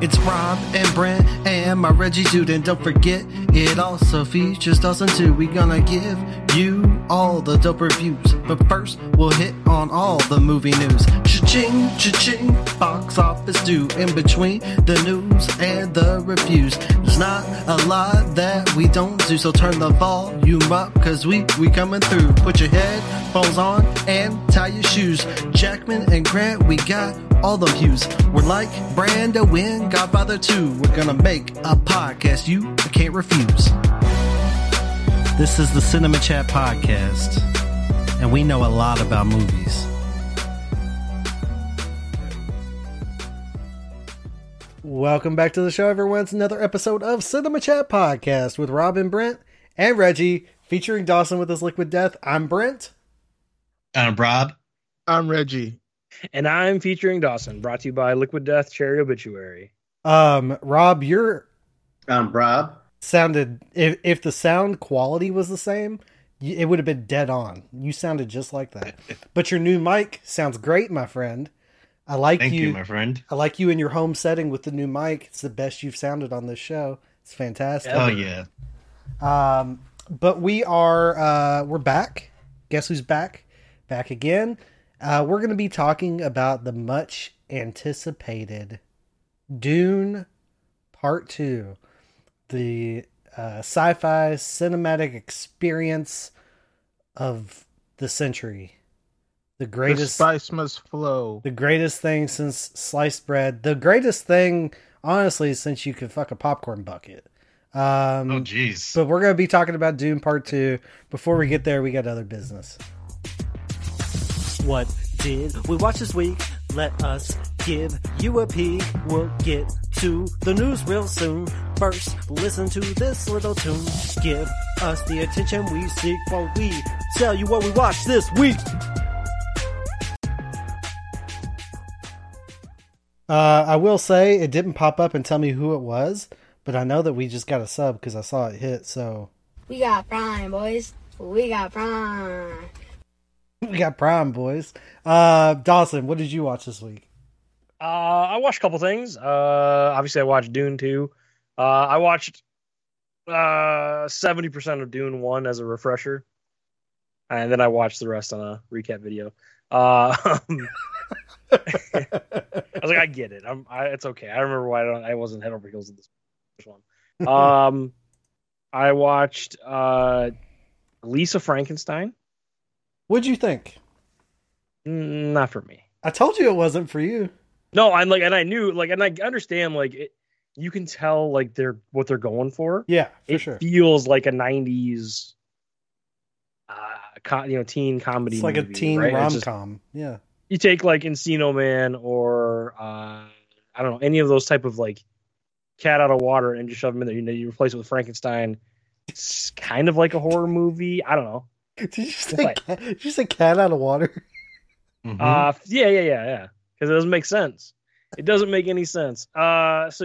It's Rob and Brent and my Reggie dude, and don't forget, it also features Dawson too. We gonna give you all the dope reviews, but first we'll hit on all the movie news. Cha-ching, cha-ching, box office due. In between the news and the reviews, there's not a lot that we don't do, so turn the volume up, cause we coming through. Put your headphones on and tie your shoes. Jackman and Grant, we got all the views. We're like Brando in Godfather 2. We're gonna make a podcast you can't refuse. This is the Cinema Chat Podcast, and we know a lot about movies. Welcome back to the show, everyone. It's another episode of Cinema Chat Podcast with Rob and Brent and Reggie, featuring Dawson with his Liquid Death. I'm Brent. I'm Rob. I'm Reggie. And I'm featuring Dawson, brought to you by Liquid Death Cherry Obituary. Rob, I'm Rob. Sounded, if the sound quality was the same, it would have been dead on. You sounded just like that. But your new mic sounds great, my friend. Thank you, my friend. I like you in your home setting with the new mic. It's the best you've sounded on this show. It's fantastic. Oh yeah. But we're back. Guess who's back? Back again. We're going to be talking about the much anticipated Dune Part 2. The sci-fi cinematic experience of the century. The greatest. The spice must flow. The greatest thing since sliced bread. The greatest thing, honestly, since you could fuck a popcorn bucket. Oh, jeez. But we're going to be talking about Dune Part 2. Before we get there, we got other business. What did we watch this week? Let us give you a peek. We'll get to the news real soon. First, listen to this little tune. Give us the attention we seek while we tell you what we watched this week. I will say it didn't pop up and tell me who it was, but I know that we just got a sub because I saw it hit, so. We got Prime, boys. We got Prime. We got Prime, boys. Dawson, what did you watch this week? I watched a couple things. Obviously, I watched Dune 2. I watched 70% of Dune 1 as a refresher. And then I watched the rest on a recap video. I was like, I get it. It's okay. I remember why I wasn't head over heels in this one. I watched Lisa Frankenstein. What'd you think? Not for me. I told you it wasn't for you. No, I'm like, and I knew, like, and I understand, like, you can tell, like, what they're going for. Yeah, for sure. It feels like a 90s, teen comedy. It's like movie, a teen right? rom-com. Yeah. You take, like, Encino Man or, I don't know, any of those type of, like, cat out of water and just shove them in there. You replace it with Frankenstein. It's kind of like a horror movie. I don't know. Did you say cat out of water? Mm-hmm. Yeah. Because it doesn't make sense. It doesn't make any sense. It was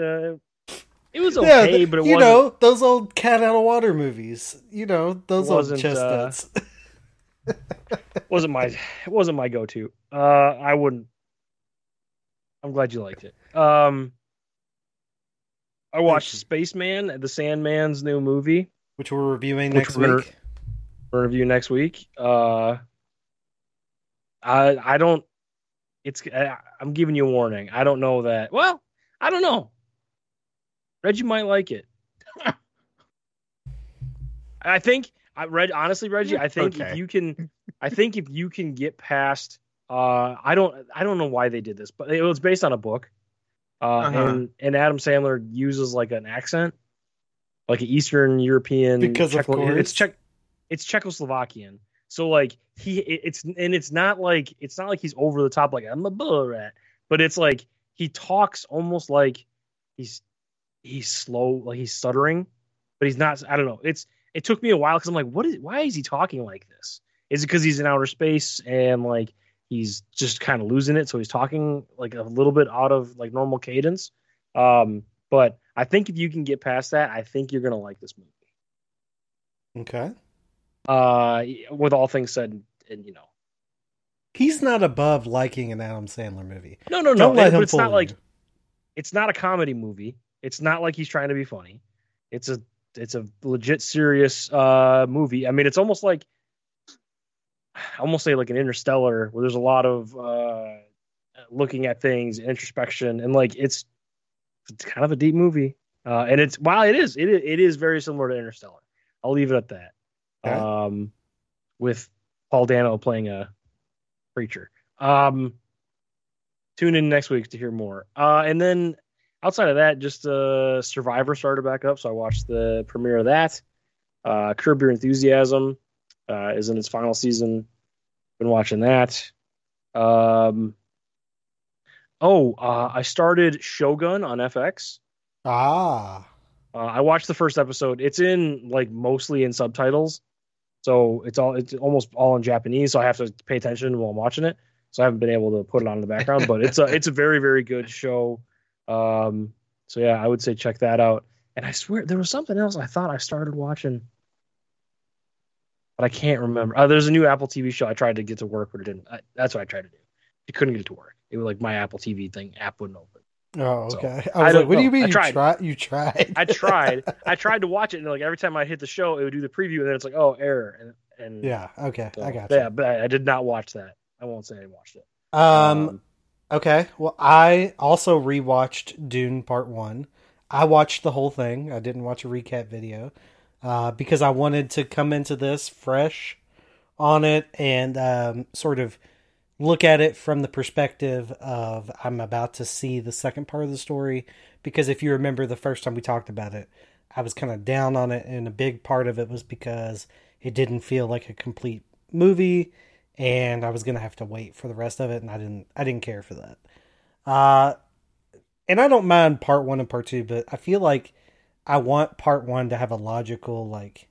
okay, but it wasn't. You know, those old cat out of water movies. You know, those old chestnuts. It wasn't my go-to. I wouldn't. I'm glad you liked it. I watched Spaceman, the Sandman's new movie, which we're reviewing next week. We'll review next week. I don't. I'm giving you a warning. I don't know that. Well, I don't know. Reggie might like it. I think honestly, Reggie. I think okay. if you can get past. I don't know why they did this, but it was based on a book. And Adam Sandler uses like an accent, like an Eastern European. Because of course it's Czechoslovakian. So like it's not like he's over the top like I'm a bull rat, but it's like he talks almost like he's slow, like he's stuttering, but he's not. I don't know. It took me a while because I'm like, why is he talking like this? Is it because he's in outer space and like he's just kind of losing it, so he's talking like a little bit out of like normal cadence? But I think if you can get past that, I think you're gonna like this movie. Okay. With all things said, and you know, he's not above liking an Adam Sandler movie. No. Don't let him but it's not fool like you. it's not a comedy movie. It's not like he's trying to be funny. It's a legit serious movie. I mean, it's almost like I almost say like an Interstellar, where there's a lot of looking at things, introspection, and like it's kind of a deep movie. And it is very similar to Interstellar. I'll leave it at that. Okay. With Paul Dano playing a preacher. Tune in next week to hear more. And then outside of that, just Survivor started back up, so I watched the premiere of that. Curb Your Enthusiasm is in its final season. Been watching that. I started Shogun on FX. I watched the first episode. It's in like mostly in subtitles, so it's almost all in Japanese. So I have to pay attention while I'm watching it. So I haven't been able to put it on in the background, but it's a very, very good show. So yeah, I would say check that out. And I swear there was something else I thought I started watching, but I can't remember. There's a new Apple TV show I tried to get to work, but it didn't. That's what I tried to do. I couldn't get it to work. It was like my Apple TV app wouldn't open. Oh, okay. So, I was like, what do you mean you tried? You tried. I tried. I tried to watch it, and like every time I hit the show, it would do the preview, and then it's like, oh, error. And yeah, okay, so, I got you. Yeah, but I did not watch that. I won't say I watched it. Okay. Well, I also rewatched Dune Part 1. I watched the whole thing. I didn't watch a recap video because I wanted to come into this fresh on it and sort of look at it from the perspective of I'm about to see the second part of the story. Because if you remember the first time we talked about it, I was kind of down on it, and a big part of it was because it didn't feel like a complete movie, and I was gonna have to wait for the rest of it, and I didn't care for that. And I don't mind part 1 and part 2, but I feel like I want part 1 to have a logical like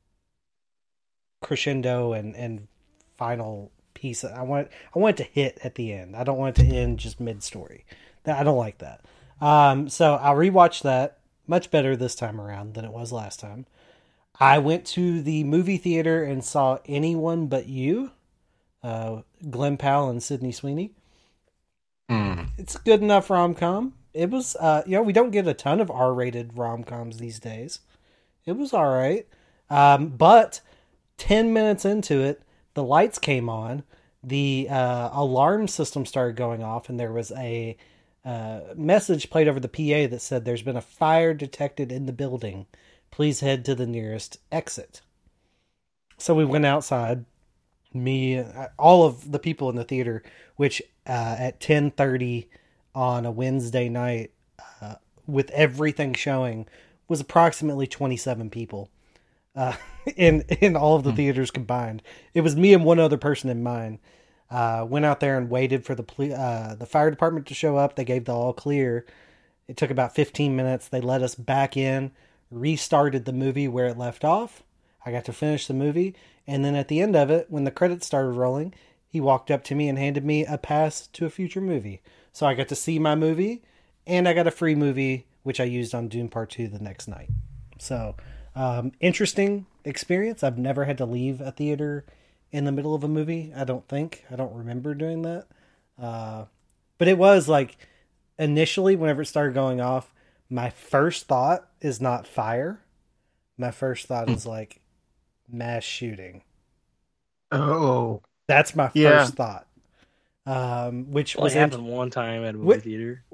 crescendo and final piece. I want it to hit at the end. I don't want it to end just mid-story. I don't like that. So I rewatched that. Much better this time around than it was last time. I went to the movie theater and saw Anyone But You. Glenn Powell and Sydney Sweeney. It's a good enough rom-com. It was, we don't get a ton of R-rated rom-coms these days. It was all right. But 10 minutes into it, the lights came on, the alarm system started going off, and there was a message played over the PA that said, "There's been a fire detected in the building. Please head to the nearest exit." So we went outside, all of the people in the theater, which at 10:30 on a Wednesday night, with everything showing, was approximately 27 people. In all of the theaters combined. It was me and one other person in mine. Went out there and waited for the fire department to show up. They gave the all clear. It took about 15 minutes. They let us back in, restarted the movie where it left off. I got to finish the movie. And then at the end of it, when the credits started rolling, he walked up to me and handed me a pass to a future movie. So I got to see my movie, and I got a free movie, which I used on Dune Part 2 the next night. So, interesting experience. I've never had to leave a theater in the middle of a movie. I don't remember doing that. But it was like, initially, whenever it started going off, my first thought is not fire. My first thought is like mass shooting. Oh, that's my first thought. Which was happened one time at a movie theater.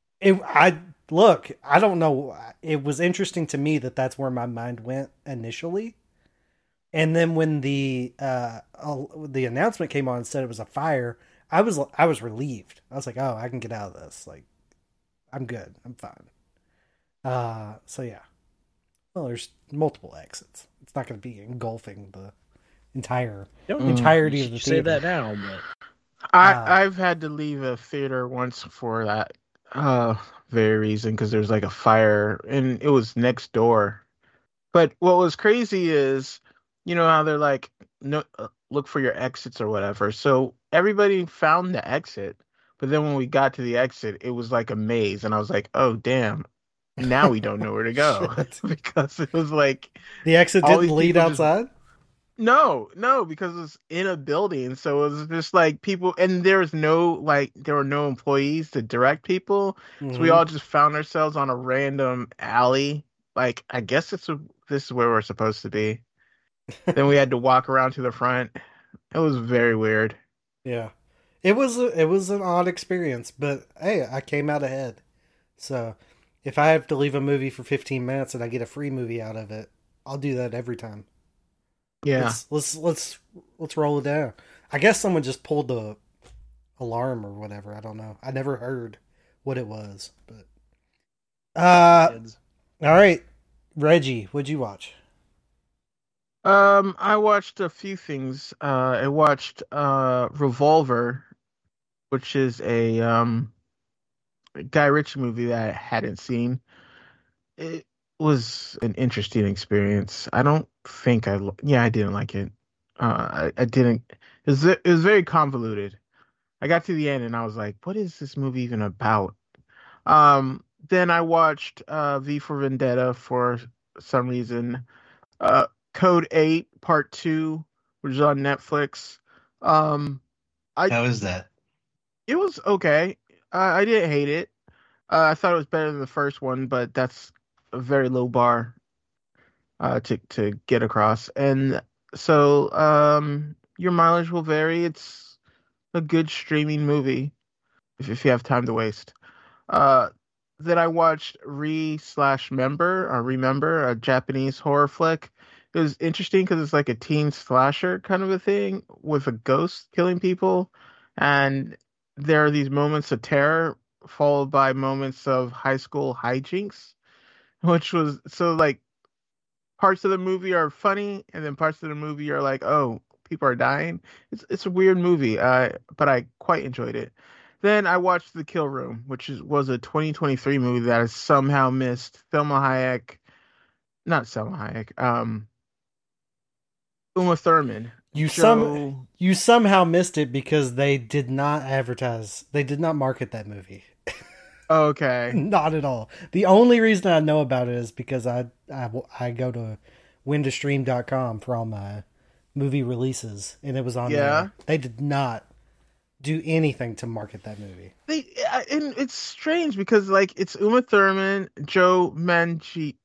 I don't know. It was interesting to me that that's where my mind went initially. And then when the announcement came on and said it was a fire, I was relieved. I was like, oh, I can get out of this. Like, I'm good. I'm fine. So yeah. Well, there's multiple exits. It's not going to be engulfing the entirety of the theater. Say that now, but I've had to leave a theater once for that very reason, because there's like a fire and it was next door. But what was crazy is, you know how they're like, no, look for your exits or whatever. So everybody found the exit, but then when we got to the exit, it was like a maze, and I was like, oh damn. Now we don't know where to go because it was like the exit didn't lead outside. No, because it's in a building, so it was just like people, and there were no employees to direct people, so we all just found ourselves on a random alley. Like, I guess this is where we're supposed to be. Then we had to walk around to the front. It was very weird. Yeah, it was an odd experience, but hey, I came out ahead. So if I have to leave a movie for 15 minutes and I get a free movie out of it, I'll do that every time. Yeah, let's roll it down. I guess someone just pulled the alarm or whatever. I don't know. I never heard what it was, but all right, Reggie, what'd you watch? I watched a few things. I watched Revolver, which is a Guy Ritchie movie that I hadn't seen. It was an interesting experience. I don't think I didn't like it. I didn't. It was very convoluted. I got to the end and I was like, what is this movie even about? Then I watched V for Vendetta for some reason. Code 8 Part 2, which is on Netflix. How is that? It was okay. I didn't hate it. I thought it was better than the first one, but that's a very low bar to get across. And so your mileage will vary. It's a good streaming movie if you have time to waste. Then I watched Remember, a Japanese horror flick. It was interesting because it's like a teen slasher kind of a thing with a ghost killing people. And there are these moments of terror followed by moments of high school hijinks, which was so like parts of the movie are funny and then parts of the movie are like, oh, people are dying. It's a weird movie, but I quite enjoyed it. Then I watched The Kill Room, which was a 2023 movie that I somehow missed. Not Selma Hayek, Uma Thurman. You somehow missed it because they did not advertise. They did not market that movie. Okay. Not at all. The only reason I know about it is because I go to windostream.com for all my movie releases, and it was on there. They did not do anything to market that movie. And it's strange because like it's Uma Thurman, Joe Mancini,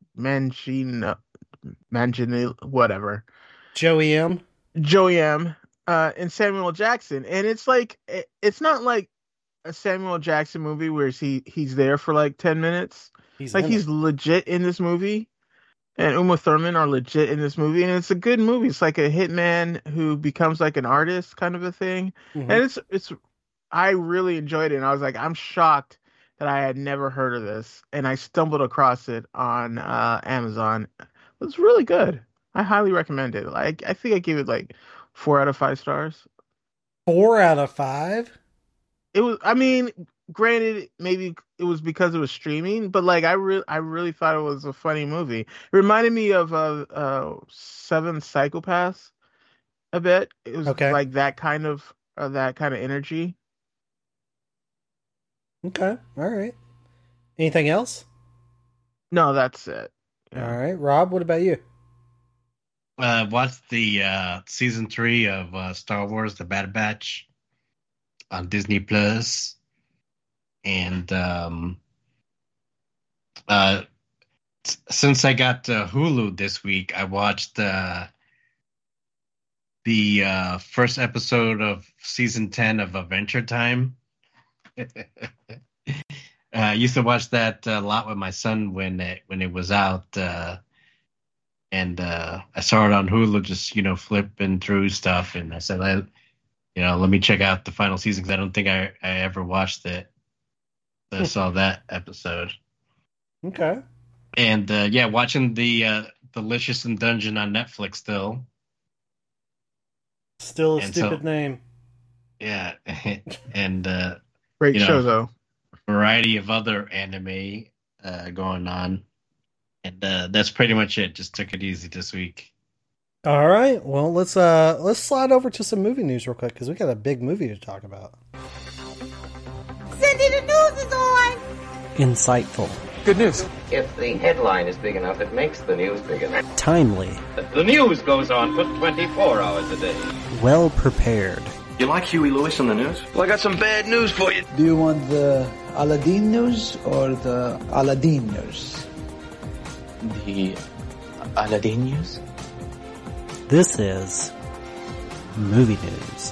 whatever. Joey M, and Samuel Jackson. And it's like, it's not like a Samuel Jackson movie where he's there for like 10 minutes. He's legit in this movie. And Uma Thurman are legit in this movie. And it's a good movie. It's like a hitman who becomes like an artist kind of a thing. Mm-hmm. And I really enjoyed it. And I was like, I'm shocked that I had never heard of this. And I stumbled across it on Amazon. It was really good. I highly recommend it. Like, I think I gave it like 4 out of 5 stars. 4 out of 5? It was. I mean, granted, maybe it was because it was streaming, but like I really thought it was a funny movie. It reminded me of Seven Psychopaths a bit. It was like that kind of energy. Okay, all right. Anything else? No, that's it. Yeah. All right, Rob. What about you? Watched the season 3 of Star Wars: The Bad Batch on Disney Plus, and since I got Hulu this week, I watched the first episode of season 10 of Adventure Time. I used to watch that a lot with my son when it was out. And I saw it on Hulu, just flipping through stuff, and I said, let me check out the final season because I don't think I ever watched it. So I saw that episode. Okay. And watching the Delicious in Dungeon on Netflix still. Still a stupid name. Yeah, and great show though. Variety of other anime going on. And that's pretty much it. Just took it easy this week. All right. Well, let's slide over to some movie news real quick because we got a big movie to talk about. Cindy, the news is on. Insightful, Good news. If the headline is big enough, it makes the news big enough. Timely. The news goes on for 24 hours a day. Well prepared. You like Huey Lewis on the news? Well, I got some bad news for you. Do you want the Aladdin news or the Aladdin news? The Aladdin news? This is Movie News.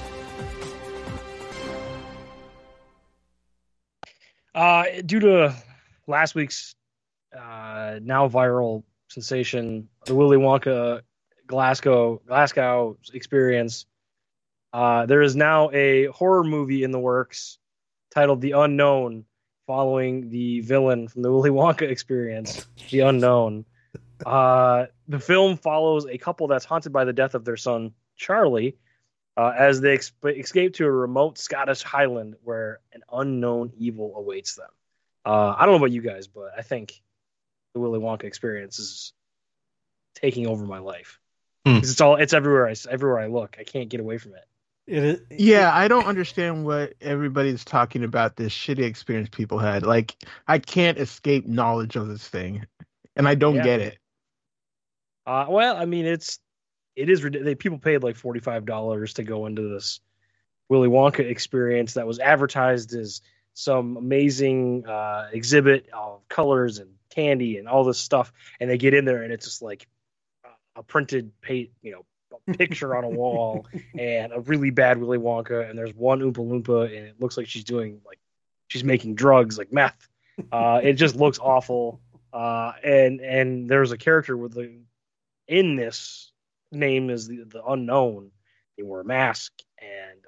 Due to last week's now viral sensation, the Willy Wonka Glasgow experience, there is now a horror movie in the works titled The Unknown, following the villain from the Willy Wonka experience, The Unknown. The film follows a couple that's haunted by the death of their son, Charlie, as they escape to a remote Scottish highland where an unknown evil awaits them. I don't know about you guys, but I think the Willy Wonka experience is taking over my life. It's everywhere. Everywhere I look, I can't get away from it. Yeah, I don't understand what everybody's talking about. This shitty experience people had. Like, I can't escape knowledge of this thing, and I don't get it. Well, I mean, it is ridiculous. People paid like $45 to go into this Willy Wonka experience that was advertised as some amazing exhibit of colors and candy and all this stuff, and they get in there and it's just like a printed picture on a wall and a really bad Willy Wonka, and there's one Oompa Loompa and it looks like she's making drugs like meth. It just looks awful. And there's a character in this name is the Unknown. They wear a mask and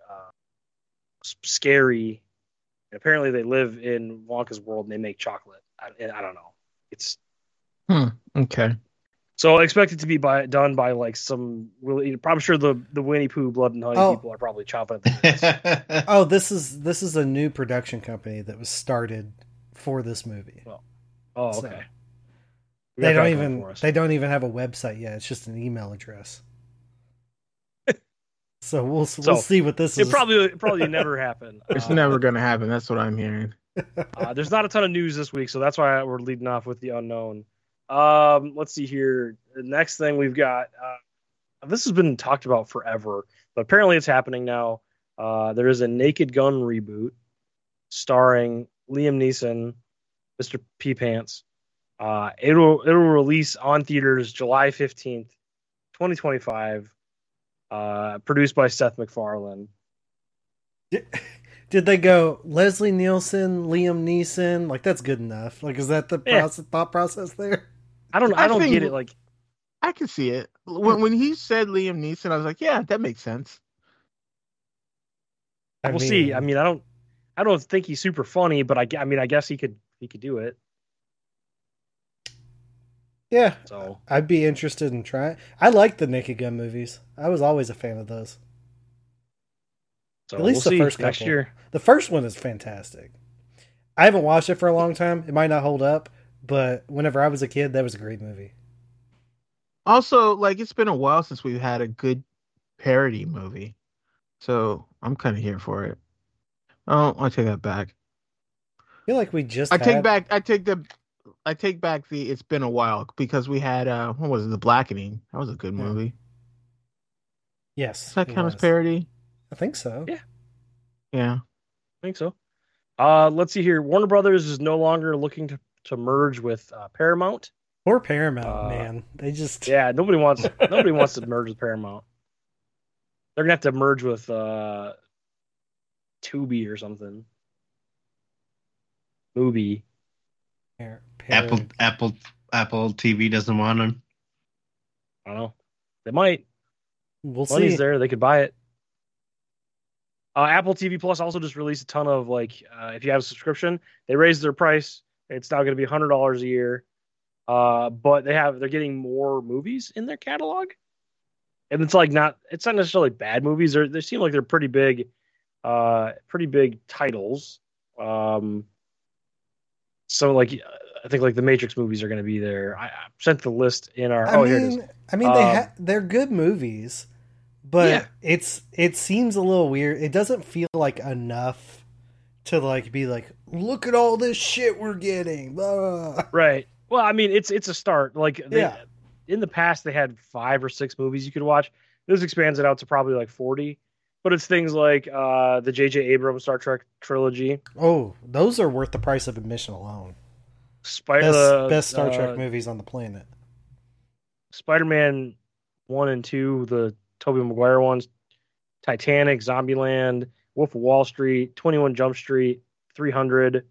scary. And apparently they live in Wonka's world and they make chocolate. I don't know. It's okay. So I expect it to be done by like some really. I'm sure the Winnie Pooh Blood and Honey people are probably chopping at the this is a new production company that was started for this movie. Well, okay. So, they don't even have a website yet. It's just an email address. So we'll see what this is. It probably never happened. It's never going to happen. That's what I'm hearing. There's not a ton of news this week, so that's why we're leading off with The Unknown. Let's see here. The next thing we've got, this has been talked about forever, but apparently it's happening now. There is a Naked Gun reboot starring Liam Neeson, Mr. P Pants. It'll release on theaters July 15th, 2025. Produced by Seth MacFarlane. Did they go Leslie Nielsen, Liam Neeson? Like, that's good enough. Like, is that the thought process there? I don't get it. Like, I can see it. When he said Liam Neeson, I was like, yeah, that makes sense. We'll see. I mean, I don't think he's super funny, but I guess he could do it. Yeah, so I'd be interested in trying. I like the Naked Gun movies. I was always a fan of those. So at least the first couple. Next year. The first one is fantastic. I haven't watched it for a long time. It might not hold up, but whenever I was a kid, that was a great movie. Also, like, it's been a while since we've had a good parody movie, so I'm kind of here for it. Oh, I take that back. I feel like we just. I take back the. It's been a while because we had what was it? The Blackening. That was a good movie. Yes, does that count as parody? I think so. Yeah, I think so. Let's see here. Warner Brothers is no longer looking to merge with Paramount. Poor Paramount, man. They just nobody wants to merge with Paramount. They're gonna have to merge with Tubi or something. Mubi. Apple TV doesn't want them. I don't know. They might. We'll Money's see. there. They could buy it. Apple TV Plus also just released a ton of if you have a subscription, they raised their price. It's now going to be $100 a year. But they're getting more movies in their catalog, and it's not necessarily bad movies. They seem like they're pretty big titles. So I think the Matrix movies are going to be there. I sent the list in our. Here it is. I mean, they're good movies, but it seems a little weird. It doesn't feel like enough to like be like, look at all this shit we're getting. Blah. Right. Well, I mean, it's a start. Like Yeah. In the past, they had 5 or 6 movies you could watch. This expands it out to probably like 40. But it's things like the J.J. Abrams Star Trek trilogy. Oh, those are worth the price of admission alone. Best Star Trek movies on the planet. Spider-Man 1 and 2, the Tobey Maguire ones, Titanic, Zombieland, Wolf of Wall Street, 21 Jump Street, 300,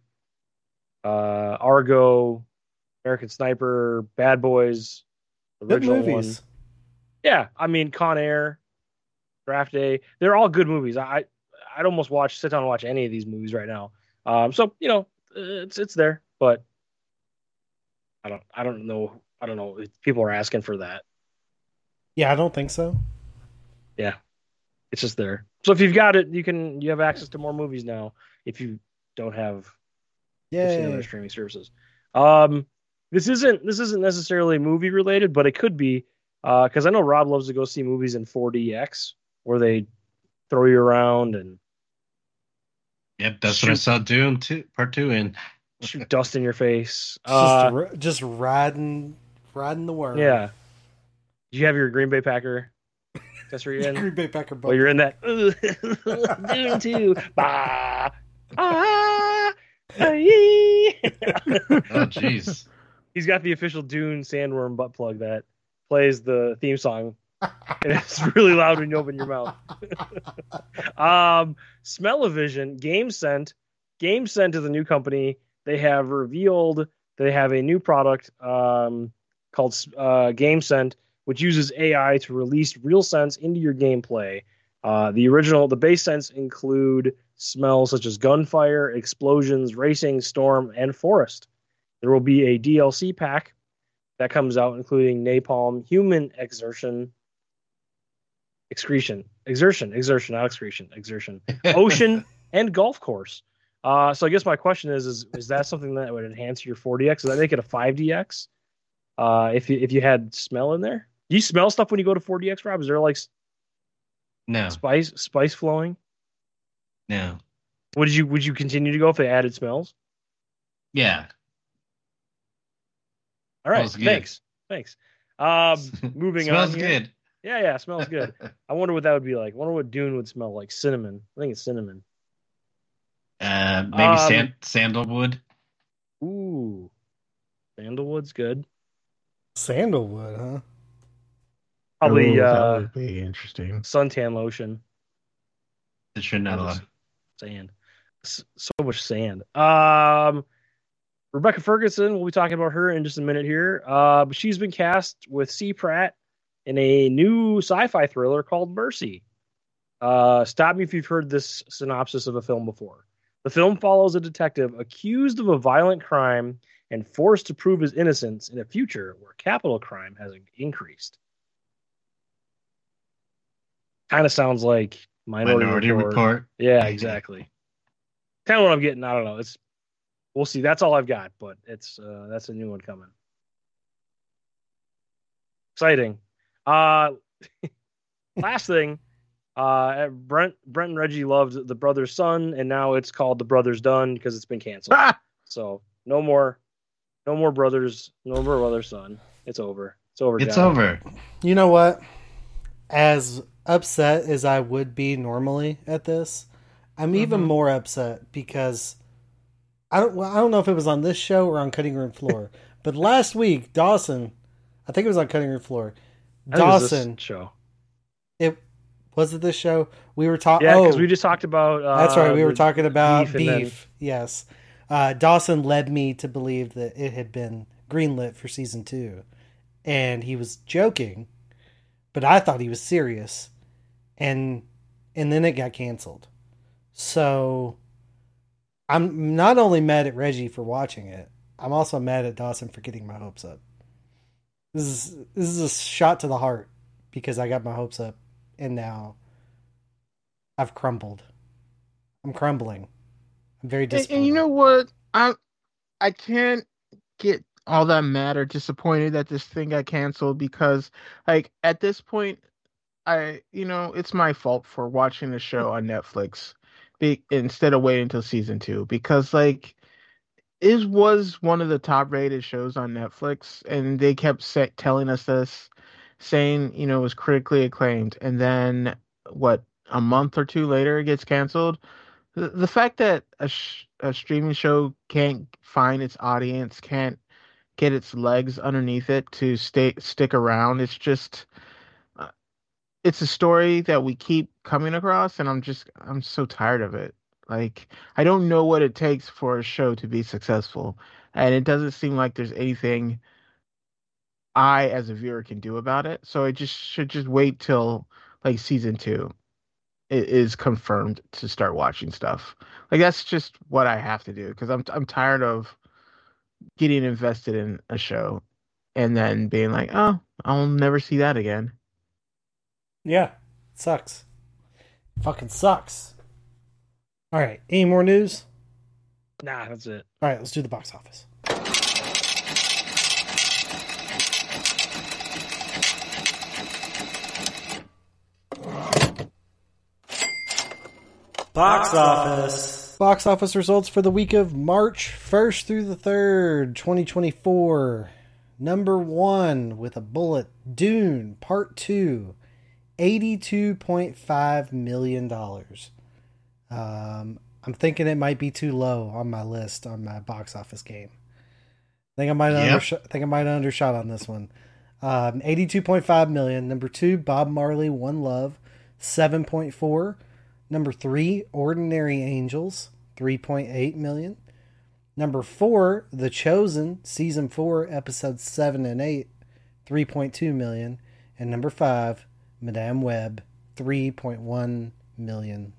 Argo, American Sniper, Bad Boys, the Good original movies. one. Yeah, I mean Con Air, Draft Day, they're all good movies. I'd almost sit down and watch any of these movies right now. So you know, it's there, but I don't know if people are asking for that. Yeah, I don't think so. Yeah, it's just there. So if you've got it, you have access to more movies now. If you don't have other streaming services, this isn't necessarily movie related, but it could be because I know Rob loves to go see movies in 4DX where they throw you around and Yep, that's what I saw Dune Part 2 in. shoot dust in your face. Just riding the worm. Yeah. Do you have your Green Bay Packer? That's where you're in. Green Bay Packer. Well, you're in that. Dune 2. Bah. Ah. Oh, jeez. He's got the official Dune sandworm butt plug that plays the theme song. And it's really loud when you open your mouth. Smell-O-Vision, GameScent. GameScent is a new company. They have revealed they have a new product called GameScent, which uses AI to release real scents into your gameplay. The base scents include smells such as gunfire, explosions, racing, storm, and forest. There will be a DLC pack that comes out, including napalm, human exertion, ocean, and golf course. So I guess my question is that something that would enhance your 4DX? Does that make it a 5DX? If you had smell in there, do you smell stuff when you go to 4DX, Rob? Is there like no spice flowing? No. Would you continue to go if they added smells? Yeah. All right. Thanks. Moving smells on. Smells good. Yeah, smells good. I wonder what that would be like. I wonder what Dune would smell like. Cinnamon. I think it's cinnamon. Maybe sandalwood. Ooh. Sandalwood's good. Sandalwood, huh? Probably that would be interesting. Suntan lotion. It should not allow sand. So much sand. Rebecca Ferguson, we'll be talking about her in just a minute here. But she's been cast with C. Pratt in a new sci-fi thriller called Mercy. Stop me if you've heard this synopsis of a film before. The film follows a detective accused of a violent crime and forced to prove his innocence in a future where capital crime has increased. Kind of sounds like Minority Report. Yeah, exactly. Kind of what I'm getting. I don't know. We'll see. That's all I've got, but that's a new one coming. Exciting. Last thing. Brent and Reggie loved The Brother's Son, and now it's called The Brother's Done because it's been canceled. So no more brothers, no more Brother's Son. It's over. It's over. You know what? As upset as I would be normally at this, I'm even more upset because I don't know if it was on this show or on Cutting Room Floor, but last week Dawson, I think it was on Cutting Room Floor. Dawson show. Was it this show? We were talking. Yeah, because we just talked about. That's right. We were talking about beef. Then... Yes. Dawson led me to believe that it had been greenlit for season 2, and he was joking, but I thought he was serious, and then it got canceled. So I'm not only mad at Reggie for watching it, I'm also mad at Dawson for getting my hopes up. This is a shot to the heart because I got my hopes up. And now I've crumbled. I'm crumbling. I'm very disappointed. And you know what? I can't get all that mad or disappointed that this thing got canceled because, like, at this point, it's my fault for watching the show on Netflix instead of waiting until season 2, because like it was one of the top rated shows on Netflix, and they kept telling us this, saying it was critically acclaimed, and then what, a month or two later it gets canceled. The fact that a streaming show can't find its audience, can't get its legs underneath it to stick around, it's just it's a story that we keep coming across, and I'm so tired of it. Like, I don't know what it takes for a show to be successful, and it doesn't seem like there's anything I as a viewer can do about it. So I should just wait till like season 2 is confirmed to start watching stuff. Like, that's just what I have to do, because I'm tired of getting invested in a show and then being like, oh, I'll never see that again. Yeah, it sucks. Fucking sucks. All right, any more news? Nah, that's it. All right, let's do the box office. Box office. Box office results for the week of March 1st through the 3rd, 2024. Number 1 with a bullet, Dune Part 2, $82.5 million. I'm thinking it might be too low on my list on my box office game. I think I might have undershot on this one. 82.5 million. Number 2, Bob Marley, One Love, 7.4. Number 3, Ordinary Angels, 3.8 million. Number 4, The Chosen, Season 4, Episodes 7 and 8, 3.2 million. And number 5, Madame Web, $3.1 million.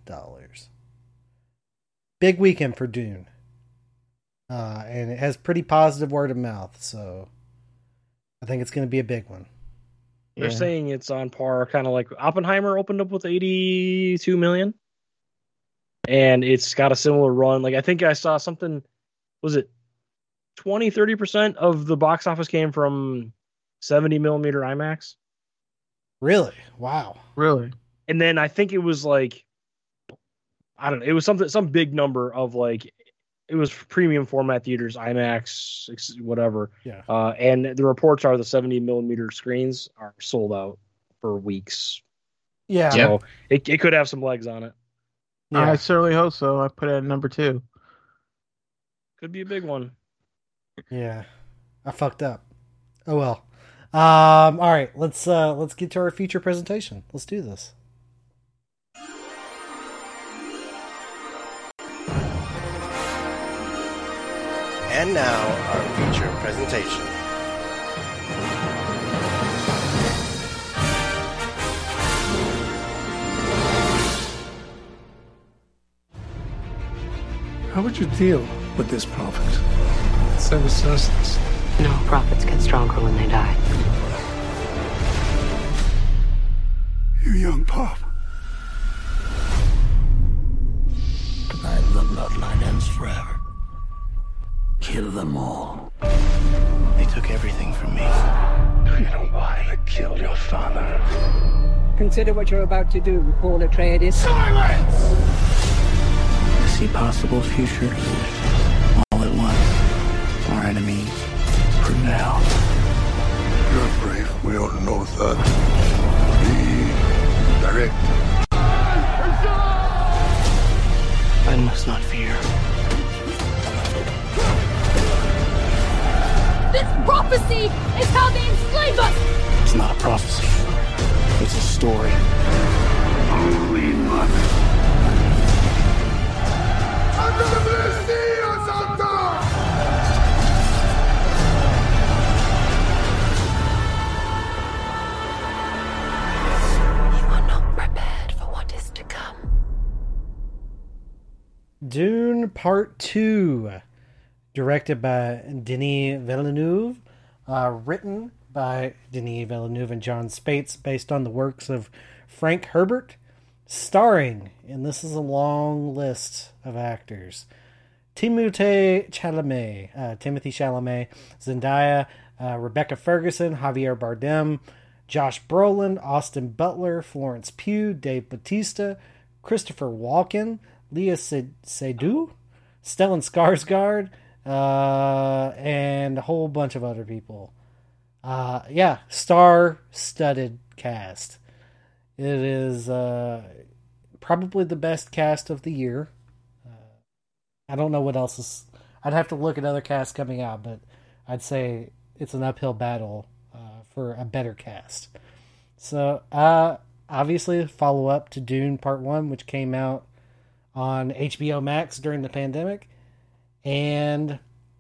Big weekend for Dune. And it has pretty positive word of mouth, so I think it's going to be a big one. They're saying it's on par, kind of like Oppenheimer opened up with 82 million. And it's got a similar run. Like, I think I saw something, was it 20-30% of the box office came from 70 millimeter IMAX? Really? Wow. Really? And then I think it was like, I don't know, it was some big number of like, it was premium format theaters, IMAX, whatever. Yeah. And the reports are the 70 millimeter screens are sold out for weeks. Yeah. So it could have some legs on it. Yeah. I certainly hope so. I put it at number 2. Could be a big one. Yeah. I fucked up. Oh well. All right, let's get to our feature presentation. Let's do this. And now, our feature presentation. How would you deal with this prophet? Sever sustenance. No, prophets get stronger when they die. You young pop. Tonight the bloodline ends forever. Kill them all. They took everything from me. You know why I killed your father? Consider what you're about to do, Paul Atreides. Silence! I see possible futures all at once. Our enemies prevail. You're brave. We all know that. Be direct. I must not fear. This prophecy is how they enslave us! It's not a prophecy. It's a story. Holy mother. Dune Part 2, directed by Denis Villeneuve, written by Denis Villeneuve and John Spates, based on the works of Frank Herbert, starring, and this is a long list of actors, Timothy Chalamet, Zendaya, Rebecca Ferguson, Javier Bardem, Josh Brolin, Austin Butler, Florence Pugh, Dave Bautista, Christopher Walken, Leah Seydoux, Stellan Skarsgård, and a whole bunch of other people. Star-studded cast. It is probably the best cast of the year. I don't know what else is. I'd have to look at other casts coming out, but I'd say it's an uphill battle for a better cast. So, obviously, follow up to Dune Part 1, which came out on HBO Max during the pandemic. And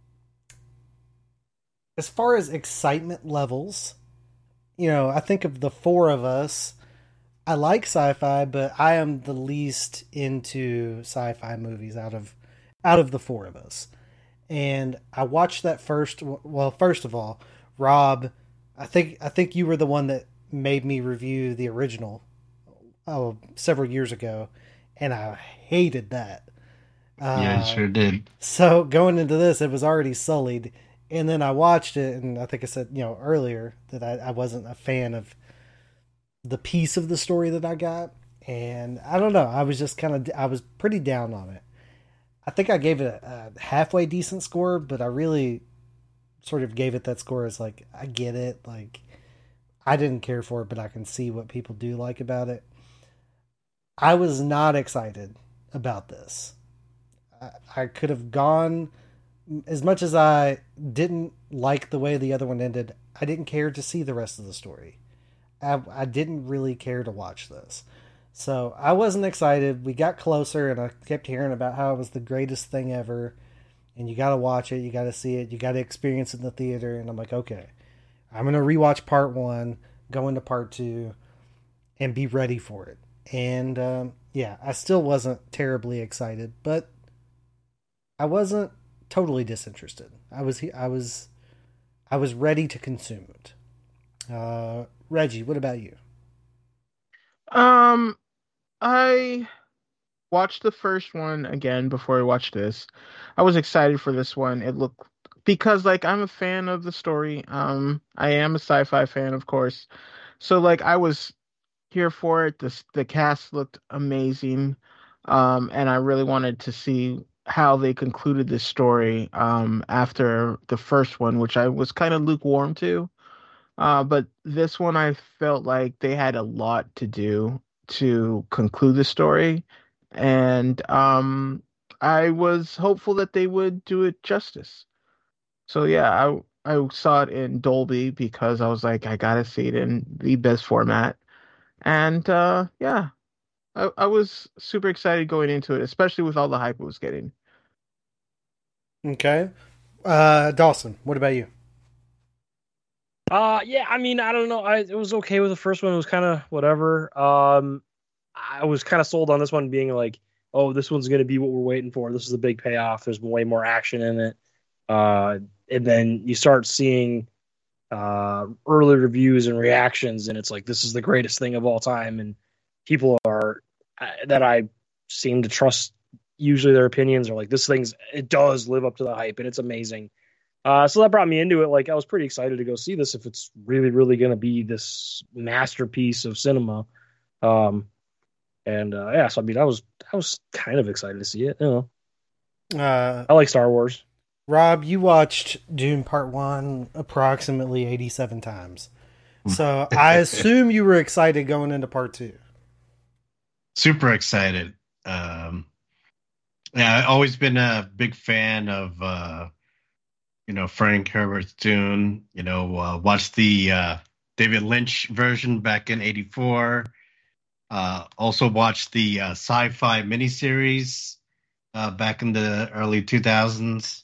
as far as excitement levels, I think of the four of us, I like sci-fi, but I am the least into sci-fi movies out of the four of us. And I watched that first. Well, first of all, Rob, I think you were the one that made me review the original several years ago, and I hated that. Yeah, sure did. So going into this, it was already sullied, and then I watched it, and I think I said earlier that I wasn't a fan of the piece of the story that I got, and I don't know. I was just I was pretty down on it. I think I gave it a halfway decent score, but I really sort of gave it that score as like, I get it. Like, I didn't care for it, but I can see what people do like about it. I was not excited about this. I could have gone, as much as I didn't like the way the other one ended, I didn't care to see the rest of the story. I didn't really care to watch this. So I wasn't excited. We got closer, and I kept hearing about how it was the greatest thing ever. And you got to watch it. You got to see it. You got to experience it in the theater. And I'm like, okay, I'm going to rewatch Part 1, go into Part 2, and be ready for it. And I still wasn't terribly excited, but I wasn't totally disinterested. I was ready to consume it. Reggie, what about you? I watched the first one again before I watched this. I was excited for this one. It looked, because I'm a fan of the story. I am a sci-fi fan, of course. So I was here for it. The cast looked amazing. And I really wanted to see how they concluded this story after the first one, which I was kind of lukewarm to. But this one, I felt like they had a lot to do to conclude the story. And I was hopeful that they would do it justice. So yeah, I saw it in Dolby because I was like, I gotta see it in the best format. And I was super excited going into it, especially with all the hype it was getting. Okay. Dawson, what about you? I mean, I don't know. It was okay with the first one. It was kind of whatever. I was kind of sold on this one being like, oh, this one's going to be what we're waiting for. This is a big payoff. There's way more action in it. And then you start seeing early reviews and reactions, and it's like, this is the greatest thing of all time. And people that I seem to trust, usually their opinions are like, it does live up to the hype, and it's amazing. So that brought me into it. I was pretty excited to go see this if it's really, really going to be this masterpiece of cinema. So I mean, I was kind of excited to see it. I like Star Wars. Rob, you watched Dune Part 1 approximately 87 times. So I assume you were excited going into Part 2. Super excited. I've always been a big fan of Frank Herbert's Dune. Watched the David Lynch version back in '84. Also watched the sci-fi miniseries back in the early 2000s.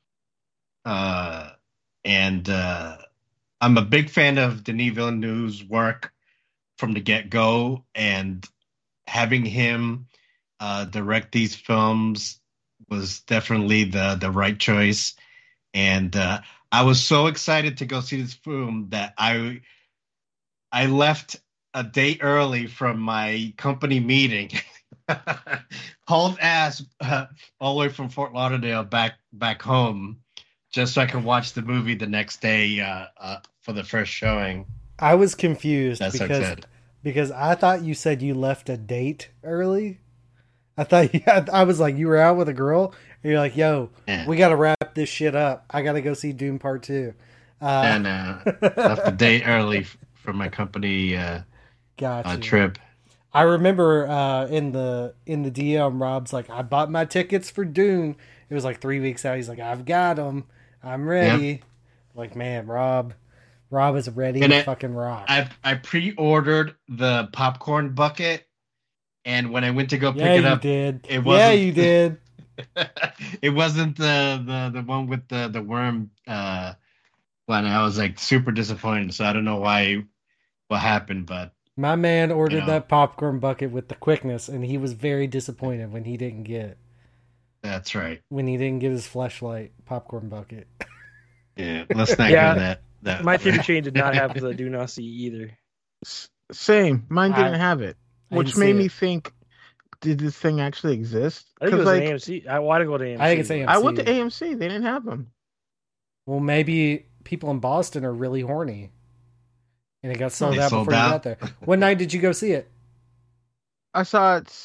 And I'm a big fan of Denis Villeneuve's work from the get-go, and having him direct these films was definitely the right choice. And I was so excited to go see this film that I left a day early from my company meeting, hauled ass all the way from Fort Lauderdale back home, just so I could watch the movie the next day for the first showing. I was confused That's because I thought you said you left a date early, I thought I was like, you were out with a girl, and you're like, yo, we got to wrap this shit up. I got to go see Dune Part 2. And left the day early for my company trip. I remember in the DM, Rob's like, I bought my tickets for Dune. It was like 3 weeks out. He's like, I've got them. I'm ready. Yep. Like, man, Rob is ready to fucking rock. I pre-ordered the popcorn bucket, and when I went to go pick it up, you did. It wasn't the one with the worm one. I was like super disappointed. So I don't know what happened, but my man ordered that popcorn bucket with the quickness, and he was very disappointed when he didn't get it. That's right. When he didn't get his fleshlight popcorn bucket. Yeah, let's not go that. My theater chain did not have the Do Not See either. Same. Mine didn't have it, which made me think, did this thing actually exist? I think it was an AMC. I want to go to AMC. I think it's AMC. I went to AMC. They didn't have them. Well, maybe people in Boston are really horny. And it got sold out before you got there. What night did you go see it? I saw it.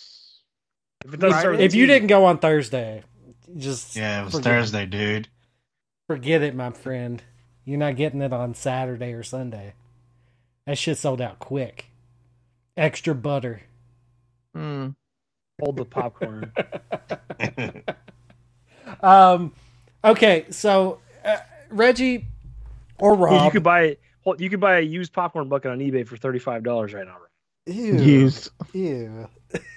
If you didn't go on Thursday, it was Thursday, dude. Forget it, my friend. You're not getting it on Saturday or Sunday. That shit sold out quick. Extra butter. Hold the popcorn. Okay, so Reggie or Rob, you could buy a used popcorn bucket on eBay for $35 right now. Ew. Used. Ew.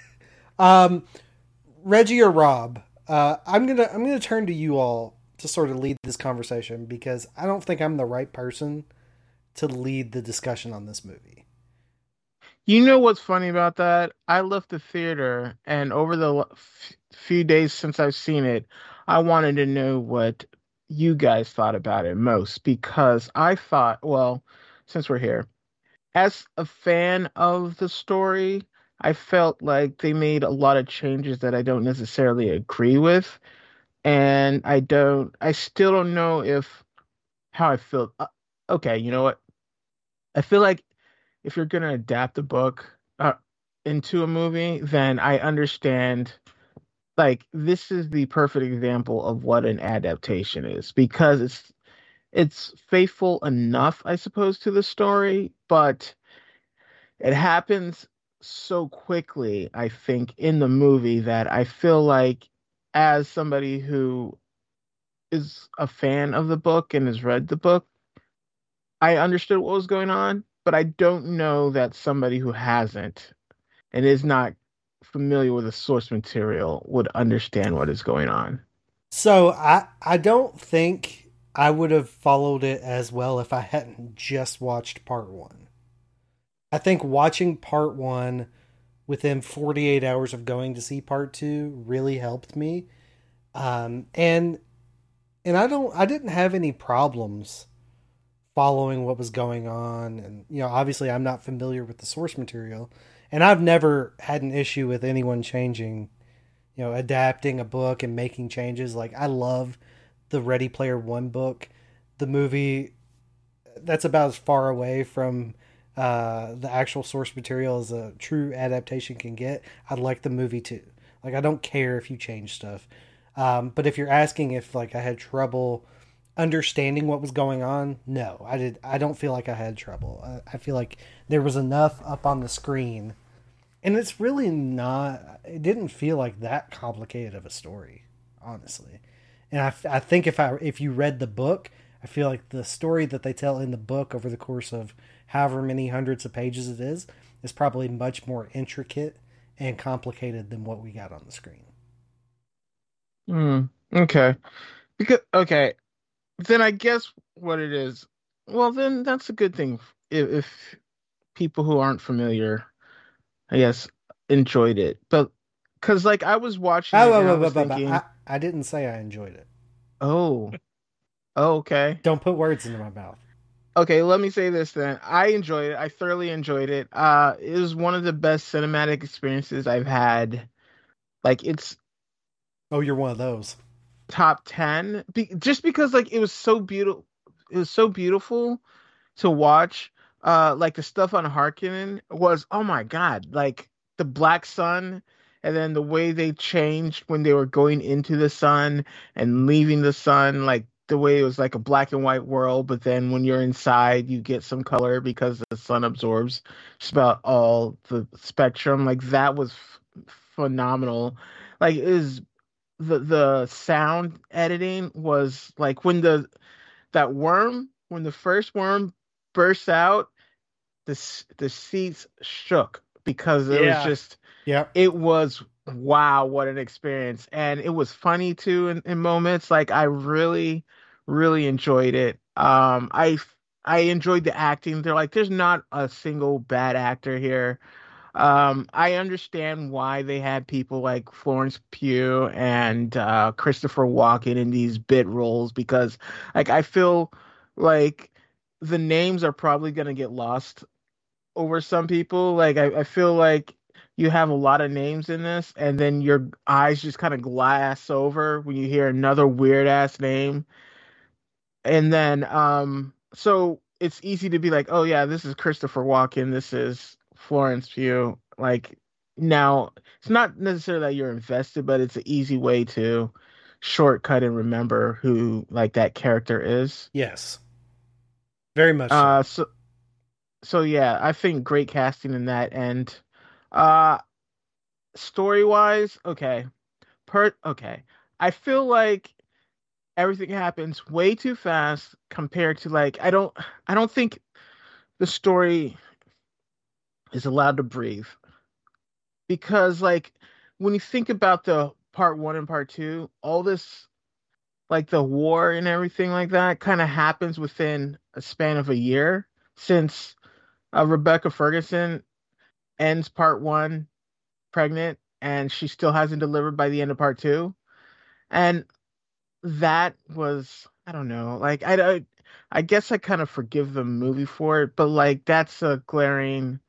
Reggie or Rob, I'm gonna turn to you all to sort of lead this conversation, because I don't think I'm the right person to lead the discussion on this movie. You know what's funny about that? I left the theater, and over the few days since I've seen it, I wanted to know what you guys thought about it most, because I thought, well, since we're here, as a fan of the story, I felt like they made a lot of changes that I don't necessarily agree with. And I still don't know how I feel. Okay, you know what? I feel like if you're going to adapt a book into a movie, then I understand, like, this is the perfect example of what an adaptation is, because it's faithful enough, I suppose, to the story, but it happens so quickly, I think, in the movie, that I feel like, as somebody who is a fan of the book and has read the book, I understood what was going on, but I don't know that somebody who hasn't and is not familiar with the source material would understand what is going on. So I don't think I would have followed it as well if I hadn't just watched part 1. I think watching part 1 within 48 hours of going to see part 2 really helped me. And I didn't have any problems following what was going on. And, obviously I'm not familiar with the source material, and I've never had an issue with anyone changing, adapting a book and making changes. Like, I love the Ready Player One book. The movie, that's about as far away from the actual source material as a true adaptation can get. I like the movie too. Like, I don't care if you change stuff. But if you're asking if, like, I had trouble understanding what was going on, no, I did. I don't feel like I had trouble. I feel like there was enough up on the screen, and it's really not. It didn't feel like that complicated of a story, honestly. And I think if you read the book, I feel like the story that they tell in the book over the course of however many hundreds of pages it is probably much more intricate and complicated than what we got on the screen. Okay. Okay. Then I guess what it is, well, then that's a good thing if people who aren't familiar, I guess, enjoyed it. But, because, like, I was watching I didn't say I enjoyed it. Oh, okay. Don't put words into my mouth. Okay, let me say this then. I enjoyed it. I thoroughly enjoyed it. It was one of the best cinematic experiences I've had. Like, it's... Oh, you're one of those. Top 10. Just because, like, it was so beautiful. It was so beautiful to watch. Like, the stuff on Harkonnen was, oh my God. Like, the Black Sun and then the way they changed when they were going into the sun and leaving the sun, like the way it was like a black and white world, but then when you're inside, you get some color because the sun absorbs just about all the spectrum. Like that was phenomenal. Like is the sound editing was like when the first worm bursts out, the seats shook because it was just it was wow, what an experience. And it was funny too in moments. Like I really enjoyed it. I enjoyed the acting. They're like, there's not a single bad actor here. I understand why they had people like Florence Pugh and Christopher Walken in these bit roles, because like I feel like the names are probably going to get lost over some people. Like I feel like you have a lot of names in this, and then your eyes just kind of glass over when you hear another weird ass name. And then so it's easy to be like, oh yeah, this is Christopher Walken, this is Florence Pugh. Like now it's not necessarily that you're invested, but it's an easy way to shortcut and remember who like that character is. Yes, very much so yeah, I think great casting in that. And story wise, okay, I feel like everything happens way too fast compared to like I don't think the story is allowed to breathe, because like when you think about the part 1 and part 2, all this like the war and everything like that kind of happens within a span of a year, since Rebecca Ferguson ends part 1 pregnant and she still hasn't delivered by the end of part 2. And that was, I don't know, like I guess I kind of forgive the movie for it, but like that's a glaring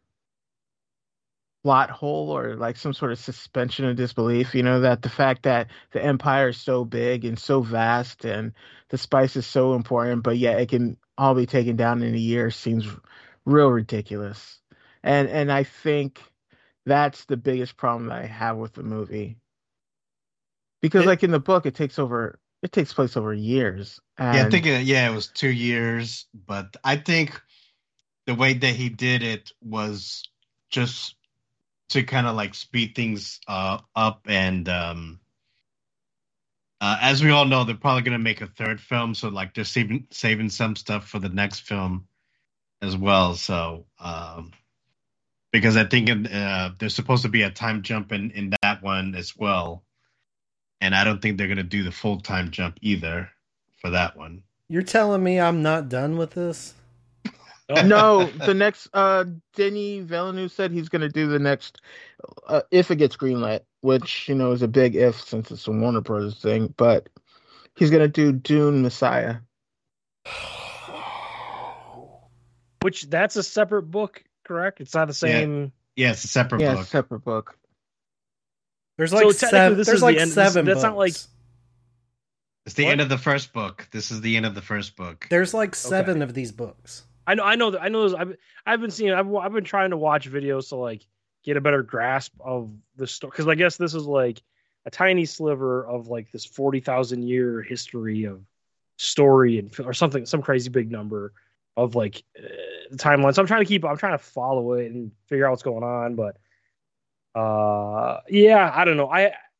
plot hole or like some sort of suspension of disbelief, that the fact that the empire is so big and so vast and the spice is so important, but yet it can all be taken down in a year seems real ridiculous. And I think that's the biggest problem that I have with the movie. Because like in the book, it takes place over years. And I think it was 2 years, but I think the way that he did it was just to kind of like speed things up. And as we all know, they're probably going to make a third film, so like they're saving some stuff for the next film as well. So because I think there's supposed to be a time jump in that one as well. And I don't think they're going to do the full time jump either for that one. You're telling me I'm not done with this? No, the next Denis Villeneuve said he's going to do the next if it gets greenlit, which is a big if since it's a Warner Brothers thing. But he's going to do Dune Messiah, which that's a separate book, correct? It's not the same. Yeah, it's a separate book. Yeah, it's a separate book. There's like seven. There's like seven. That's not like. It's the end of the first book. This is the end of the first book. There's like 7 of these books. I know. I've been seeing. I've been trying to watch videos to like get a better grasp of the story, because I guess this is like a tiny sliver of like this 40,000 year history of story or something, some crazy big number of like the timeline. So I'm trying to follow it and figure out what's going on. But yeah, I don't know.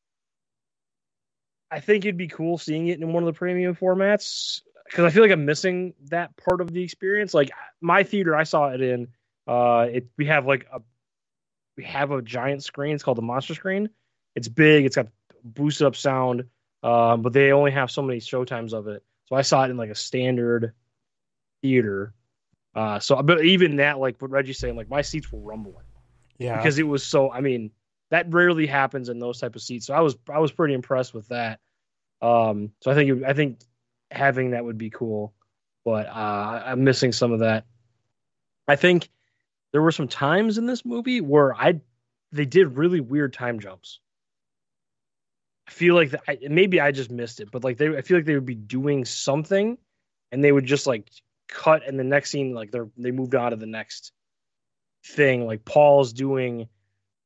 I think it'd be cool seeing it in one of the premium formats, because I feel like I'm missing that part of the experience. Like my theater I saw it in, we have a giant screen. It's called the Monster Screen. It's big. It's got boosted up sound, but they only have so many showtimes of it. So I saw it in like a standard theater. But even that, like what Reggie's saying, like my seats were rumbling. Yeah. Because it was so. I mean, that rarely happens in those type of seats. So I was pretty impressed with that. So I think having that would be cool, but I'm missing some of that. I think there were some times in this movie where they did really weird time jumps. I feel like maybe I just missed it, but like I feel like they would be doing something, and they would just like cut, and the next scene like they moved on to the next thing. Like Paul's doing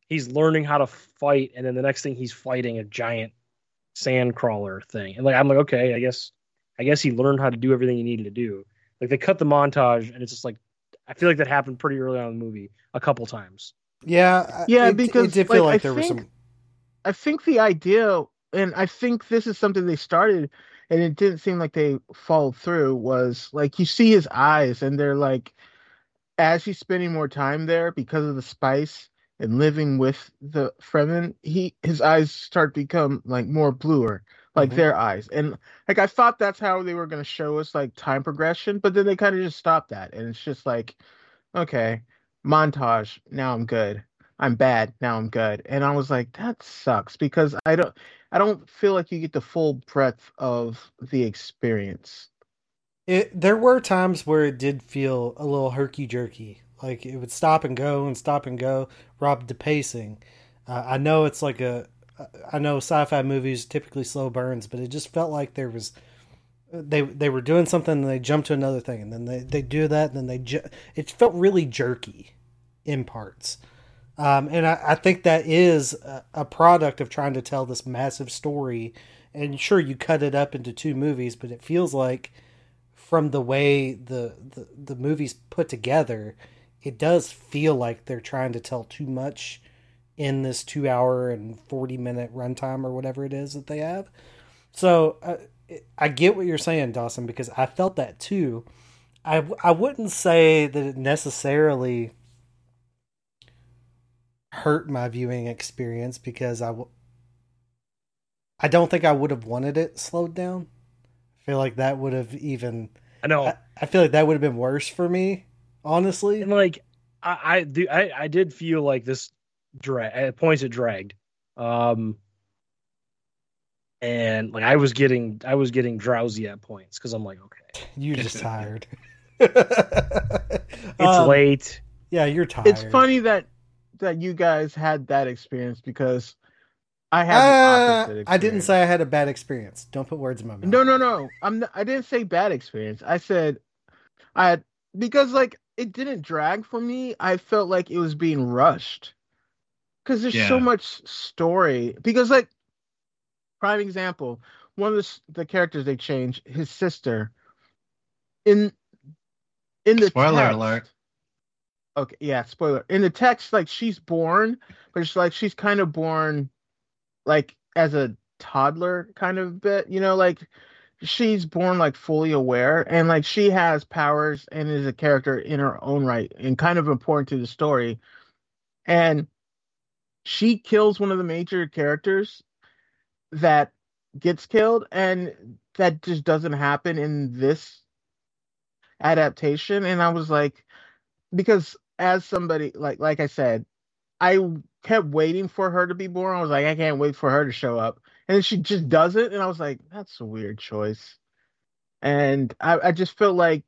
he's learning how to fight, and then the next thing he's fighting a giant sand crawler thing. And like I'm like, okay, I guess he learned how to do everything he needed to do. Like they cut the montage, and it's just like I feel like that happened pretty early on in the movie a couple times. Yeah, because it did feel like there was some. I think the idea, and I think this is something they started, and it didn't seem like they followed through. Was like you see his eyes, and they're like, as he's spending more time there because of the spice and living with the Fremen, his eyes start to become like more bluer, like their eyes. And like I thought that's how they were going to show us like time progression, but then they kind of just stopped that, and it's just like, okay, montage. Now I'm good. I'm bad. Now I'm good. And I was like, that sucks because I don't feel like you get the full breadth of the experience. There were times where it did feel a little herky-jerky. Like, it would stop and go, rob the pacing. I know it's like I know sci-fi movies typically slow burns, but it just felt like there was... They were doing something, and they jumped to another thing, and then they do that, and then it felt really jerky in parts. And I think that is a product of trying to tell this massive story. And sure, you cut it up into 2 movies, but it feels like from the way the movie's put together, it does feel like they're trying to tell too much in this 2 hour and 40-minute runtime or whatever it is that they have. So I get what you're saying, Dawson, because I felt that too. I wouldn't say that it necessarily hurt my viewing experience because I don't think I would have wanted it slowed down. I feel like that would have even... I know. I feel like that would have been worse for me, honestly. And like, I did feel like this at points it dragged. And like I was getting drowsy at points because I'm like, okay. You're just tired. It's late. Yeah, you're tired. It's funny that you guys had that experience because I had the opposite experience. I didn't say I had a bad experience. Don't put words in my mouth. No. I didn't say bad experience. I said because like it didn't drag for me. I felt like it was being rushed because there's so much story. Because like prime example, one of the characters they changed, his sister, in the spoiler text, alert. Okay, yeah, spoiler. In the text, like she's born, but it's like she's kind of born like as a toddler kind of bit, like she's born like fully aware and like she has powers and is a character in her own right and kind of important to the story. And she kills one of the major characters that gets killed, and that just doesn't happen in this adaptation. And I was like, because as somebody like I said, I kept waiting for her to be born. I was like, I can't wait for her to show up, and then she just doesn't, and I was like, that's a weird choice. And I just felt like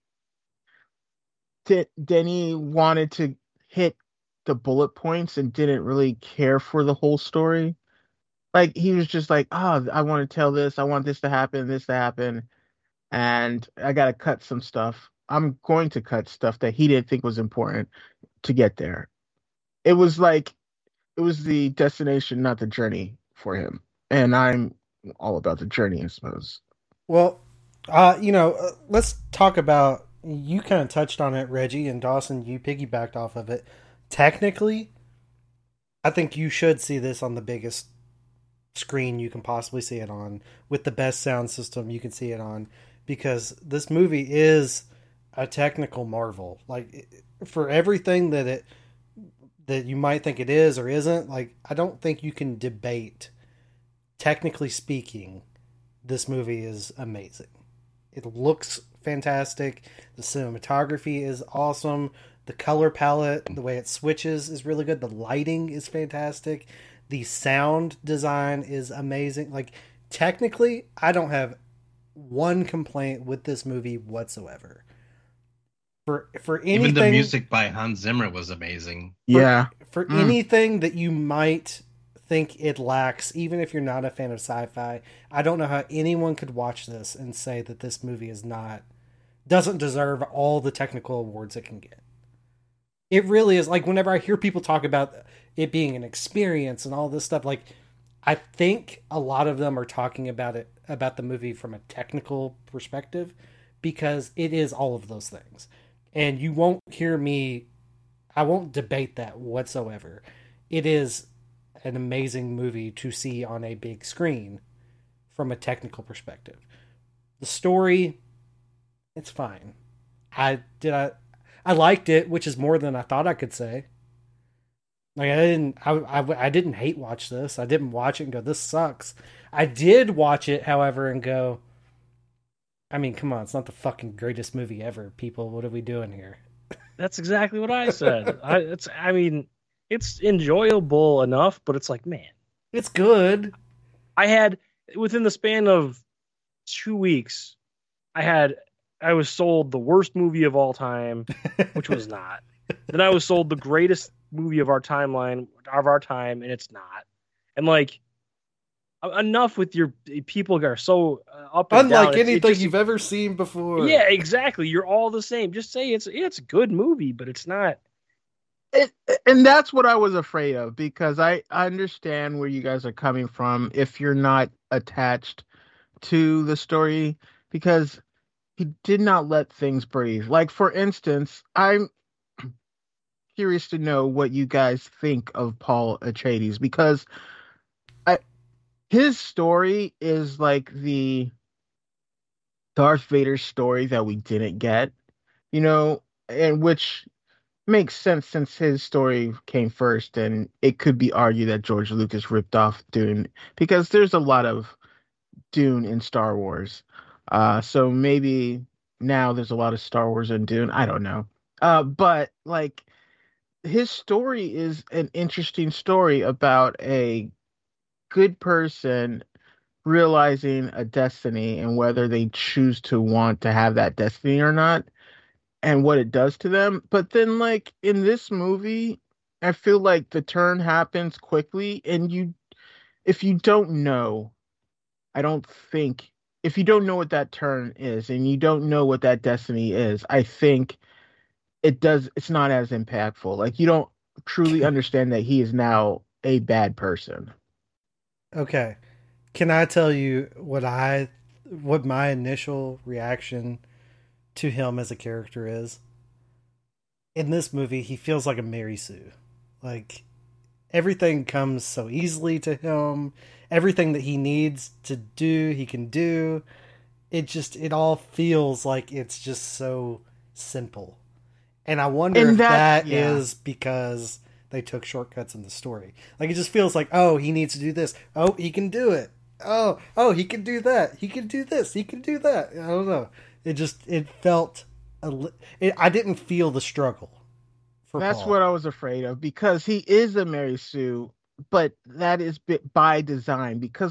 Denny wanted to hit the bullet points and didn't really care for the whole story. Like he was just like, oh, I want to tell this, I want this to happen, and I gotta cut some stuff. I'm going to cut stuff that he didn't think was important to get there. It was the destination, not the journey for him. And I'm all about the journey, I suppose. Well, let's talk about, you kind of touched on it, Reggie, and Dawson, you piggybacked off of it. Technically, I think you should see this on the biggest screen you can possibly see it on, with the best sound system you can see it on, because this movie is a technical marvel. Like, for everything that you might think it is or isn't, like, I don't think you can debate, technically speaking, this movie is amazing. It looks fantastic. The cinematography is awesome. The color palette, the way it switches is really good. The lighting is fantastic. The sound design is amazing. Like, technically, I don't have one complaint with this movie whatsoever. For anything, even the music by Hans Zimmer was amazing. For anything that you might think it lacks, even if you're not a fan of sci-fi, I don't know how anyone could watch this and say that this movie doesn't deserve all the technical awards it can get. It really is. Like, whenever I hear people talk about it being an experience and all this stuff, like, I think a lot of them are talking about the movie from a technical perspective, because it is all of those things. And you won't hear me, I won't debate that whatsoever. It is an amazing movie to see on a big screen from a technical perspective. The story, it's fine. I liked it, which is more than I thought I could say. Like, I didn't hate watch this. I didn't watch it and go, this sucks. I did watch it, however, and go, I mean, come on, it's not the fucking greatest movie ever, people. What are we doing here? That's exactly what I said. It's enjoyable enough, but it's like, man, it's good. I had, within the span of 2 weeks, I was sold the worst movie of all time, which was not. Then I was sold the greatest movie of our time, and it's not. And like, enough with your people are so up and down. Unlike anything you've ever seen before. Yeah, exactly. You're all the same. Just say it's a good movie, but it's not. And that's what I was afraid of, because I understand where you guys are coming from if you're not attached to the story, because he did not let things breathe. Like, for instance, I'm curious to know what you guys think of Paul Atreides, because his story is like the Darth Vader story that we didn't get, and which makes sense since his story came first, and it could be argued that George Lucas ripped off Dune, because there's a lot of Dune in Star Wars. So maybe now there's a lot of Star Wars in Dune. I don't know. But like, his story is an interesting story about a good person realizing a destiny and whether they choose to want to have that destiny or not, and what it does to them. But then, like, in this movie, I feel like the turn happens quickly, and if you don't know what that turn is, and you don't know what that destiny is, I think it's not as impactful. Like, you don't truly understand that he is now a bad person. Okay. Can I tell you what my initial reaction to him as a character is? In this movie, he feels like a Mary Sue. Like, everything comes so easily to him. Everything that he needs to do, he can do. It all feels like it's just so simple. And I wonder if that is because they took shortcuts in the story. Like, it just feels like, oh, he needs to do this. Oh, he can do it. Oh, he can do that. He can do this. He can do that. I don't know. It felt I didn't feel the struggle for That's Paul. What I was afraid of, because he is a Mary Sue, but that is by design, because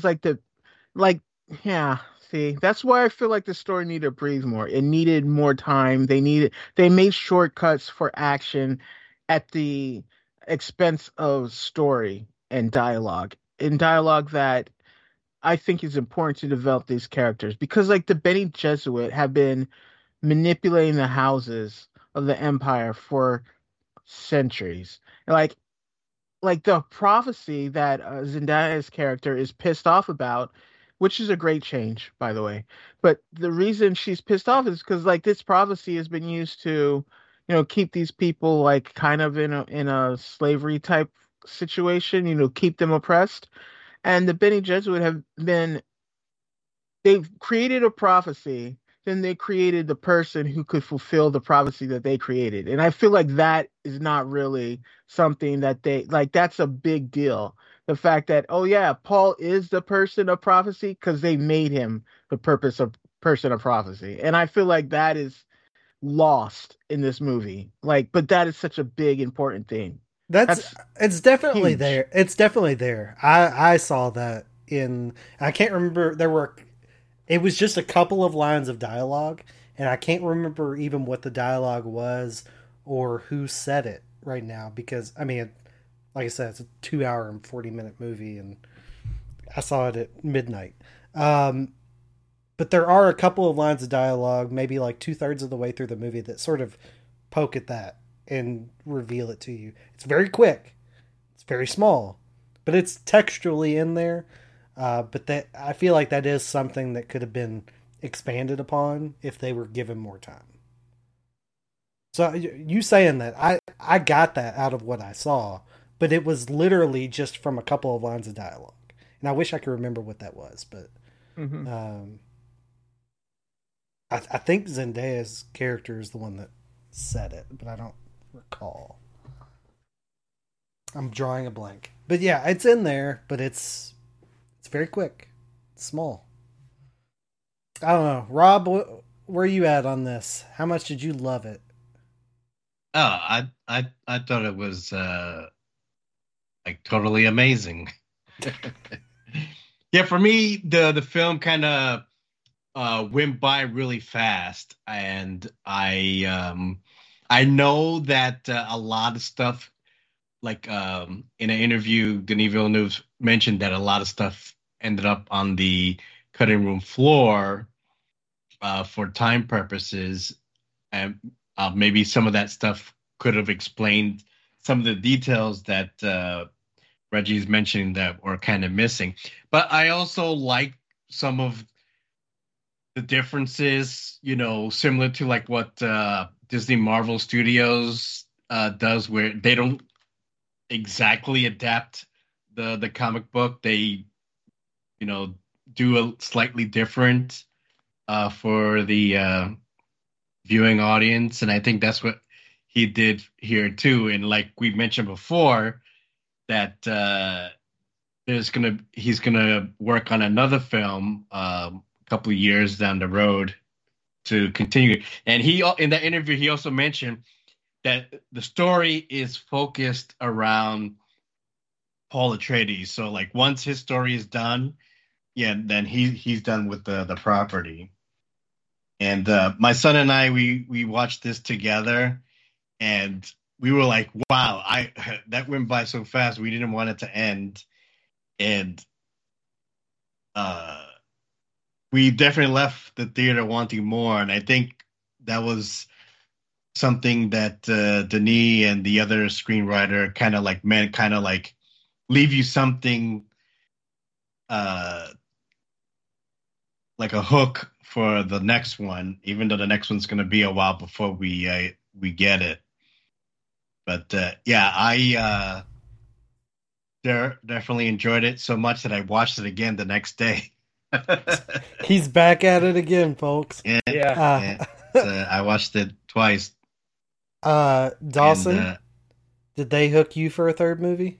that's why I feel like the story needed to breathe more. It needed more time. They made shortcuts for action at the expense of story and dialogue. In dialogue that I think is important to develop these characters, because like the Bene Gesserit have been manipulating the houses of the Empire for centuries. Like the prophecy that Zendaya's character is pissed off about, which is a great change, by the way. But the reason she's pissed off is because like this prophecy has been used to, keep these people like kind of in a slavery type situation, keep them oppressed. And the Bene Gesserit they've created a prophecy, then they created the person who could fulfill the prophecy that they created. And I feel like that is not really something that that's a big deal. The fact that, oh yeah, Paul is the person of prophecy because they made him the person of prophecy. And I feel like that is lost in this movie. But that is such a big, important thing. It's definitely huge. there. It's definitely there. I saw that I can't remember, it was just a couple of lines of dialogue, and I can't remember even what the dialogue was or who said it right now, because I mean, like I said, it's a 2 hour and 40-minute movie, and I saw it at midnight. But there are a couple of lines of dialogue, maybe like 2/3 of the way through the movie, that sort of poke at that. and reveal it to you. It's very quick. It's very small, but it's textually in there. But that, I feel like that is something that could have been expanded upon if they were given more time. So you saying that, I got that out of what I saw, but it was literally just from a couple of lines of dialogue. And I wish I could remember what that was, but I think Zendaya's character is the one that said it, but I don't recall. I'm drawing a blank. But yeah, it's in there, but it's very quick. It's small. I don't know. Rob, where are you at on this? How much did you love it? Oh, I thought it was like totally amazing. Yeah, for me, the film kind of went by really fast, and I know that a lot of stuff, like in an interview, Denis Villeneuve mentioned that a lot of stuff ended up on the cutting room floor for time purposes, and maybe some of that stuff could have explained some of the details that Reggie's mentioning that were kind of missing. But I also like some of the differences, you know, similar to like what Disney Marvel Studios does, where they don't exactly adapt the comic book. They, you know, do a slightly different for the viewing audience. And I think that's what he did here too. And like we mentioned before, that he's gonna work on another film a couple of years down the road to continue. And he, in that interview, he also mentioned that the story is focused around Paul Atreides. So like once his story is done, yeah, then he's done with the property. And my son and I, we watched this together, and we were like, wow, that went by so fast. We didn't want it to end. And we definitely left the theater wanting more. And I think that was something that Denis and the other screenwriter kind of like meant, kind of like leave you something like a hook for the next one, even though the next one's going to be a while before we get it. But yeah, I definitely enjoyed it so much that I watched it again the next day. He's back at it again, folks. Yeah. I watched it twice. Dawson, and, did they hook you for a third movie?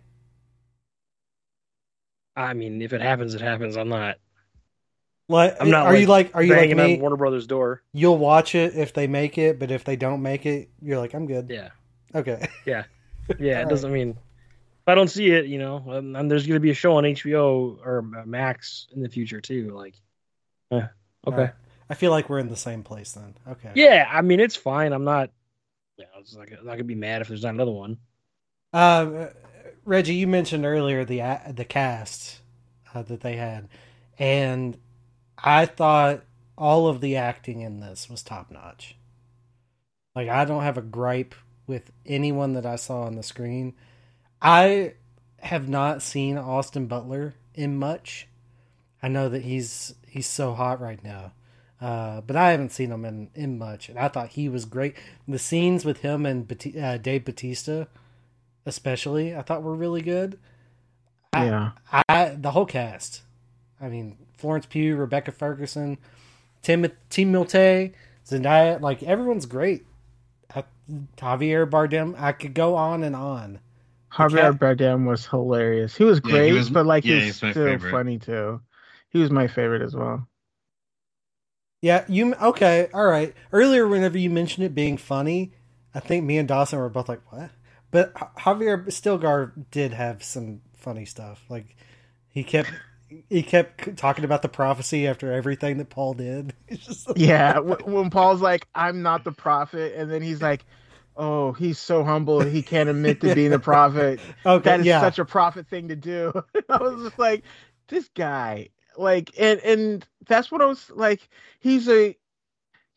I mean, if it happens, it happens. I'm not. Like, I'm not. Are you like banging me? on Warner Brothers' door? You'll watch it if they make it, but if they don't make it, you're like, I'm good. Yeah. Okay. Yeah. It doesn't mean if I don't see it, you know, and there's going to be a show on HBO or Max in the future too. Like, okay. Right. I feel like we're in the same place then. Okay. Yeah, I mean, it's fine. I'm not. Yeah, I'm not going to be mad if there's not another one. Reggie, you mentioned earlier the cast that they had, and I thought all of the acting in this was top notch. Like, I don't have a gripe with anyone that I saw on the screen. I have not seen Austin Butler in much. I know that he's so hot right now, but I haven't seen him in much, and I thought he was great. The scenes with him and Dave Bautista, especially, I thought were really good. Yeah, the whole cast. I mean, Florence Pugh, Rebecca Ferguson, Timothée, Zendaya, like everyone's great. Javier Bardem, I could go on and on. Javier Bardem was hilarious. He was great, but like he was still favorite. Funny too. He was my favorite as well. Yeah, okay, all right. Earlier, whenever you mentioned it being funny, I think me and Dawson were both like, "What?" But Javier Stilgar did have some funny stuff. Like he kept talking about the prophecy after everything that Paul did. Yeah, when Paul's like, "I'm not the prophet," and then he's like, "Oh, he's so humble, he can't admit to being a prophet." Okay, that is such a prophet thing to do. I was just like, this guy, like, and that's what I was like. He's a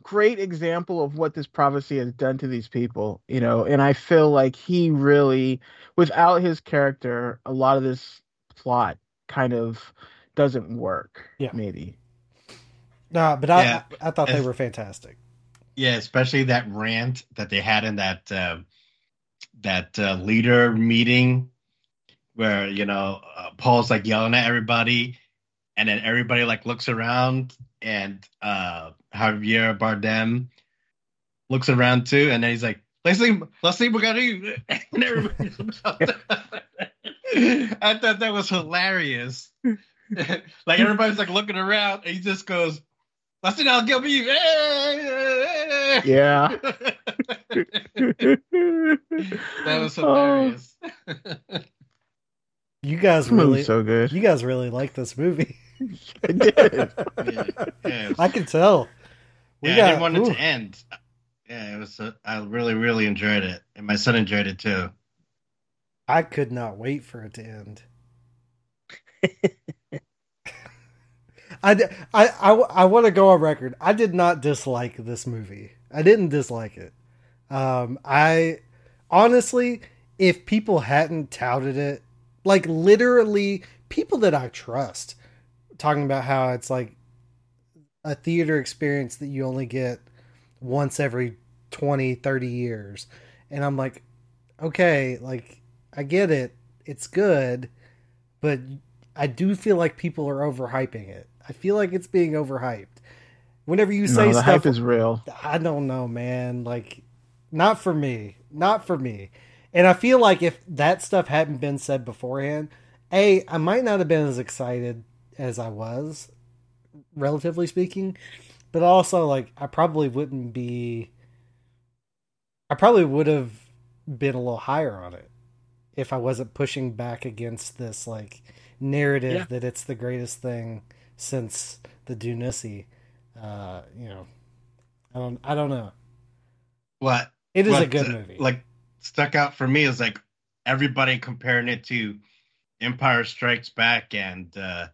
great example of what this prophecy has done to these people, you know, and I feel like he really, without his character, a lot of this plot kind of doesn't work. Yeah. Maybe. No, but I thought they were fantastic. Yeah, especially that rant that they had in that leader meeting where, you know, Paul's like yelling at everybody, and then everybody like looks around, and Javier Bardem looks around too, and then he's like, let's see what got you. And everybody I thought that was hilarious. Like everybody's like looking around, and he just goes, let's see, I'll give you. Yeah. That was hilarious. You guys really so good. You guys really like this movie. I did. Yeah. I can tell. I didn't want it to end. Yeah, it was. I really, really enjoyed it, and my son enjoyed it too. I could not wait for it to end. I want to go on record. I did not dislike this movie. I didn't dislike it. I honestly, if people hadn't touted it, like literally people that I trust, talking about how it's like a theater experience that you only get once every 20, 30 years. And I'm like, okay, like I get it. It's good, but I do feel like people are overhyping it. I feel like it's being overhyped. Whenever you say the stuff, hype is real. I don't know, man. Like, not for me. Not for me. And I feel like if that stuff hadn't been said beforehand, I might not have been as excited as I was, relatively speaking. But also, like, I probably would have been a little higher on it if I wasn't pushing back against this, like, narrative that it's the greatest thing since the Dune-issy. You know, I don't know. What it is a good movie. Like stuck out for me is like everybody comparing it to Empire Strikes Back and the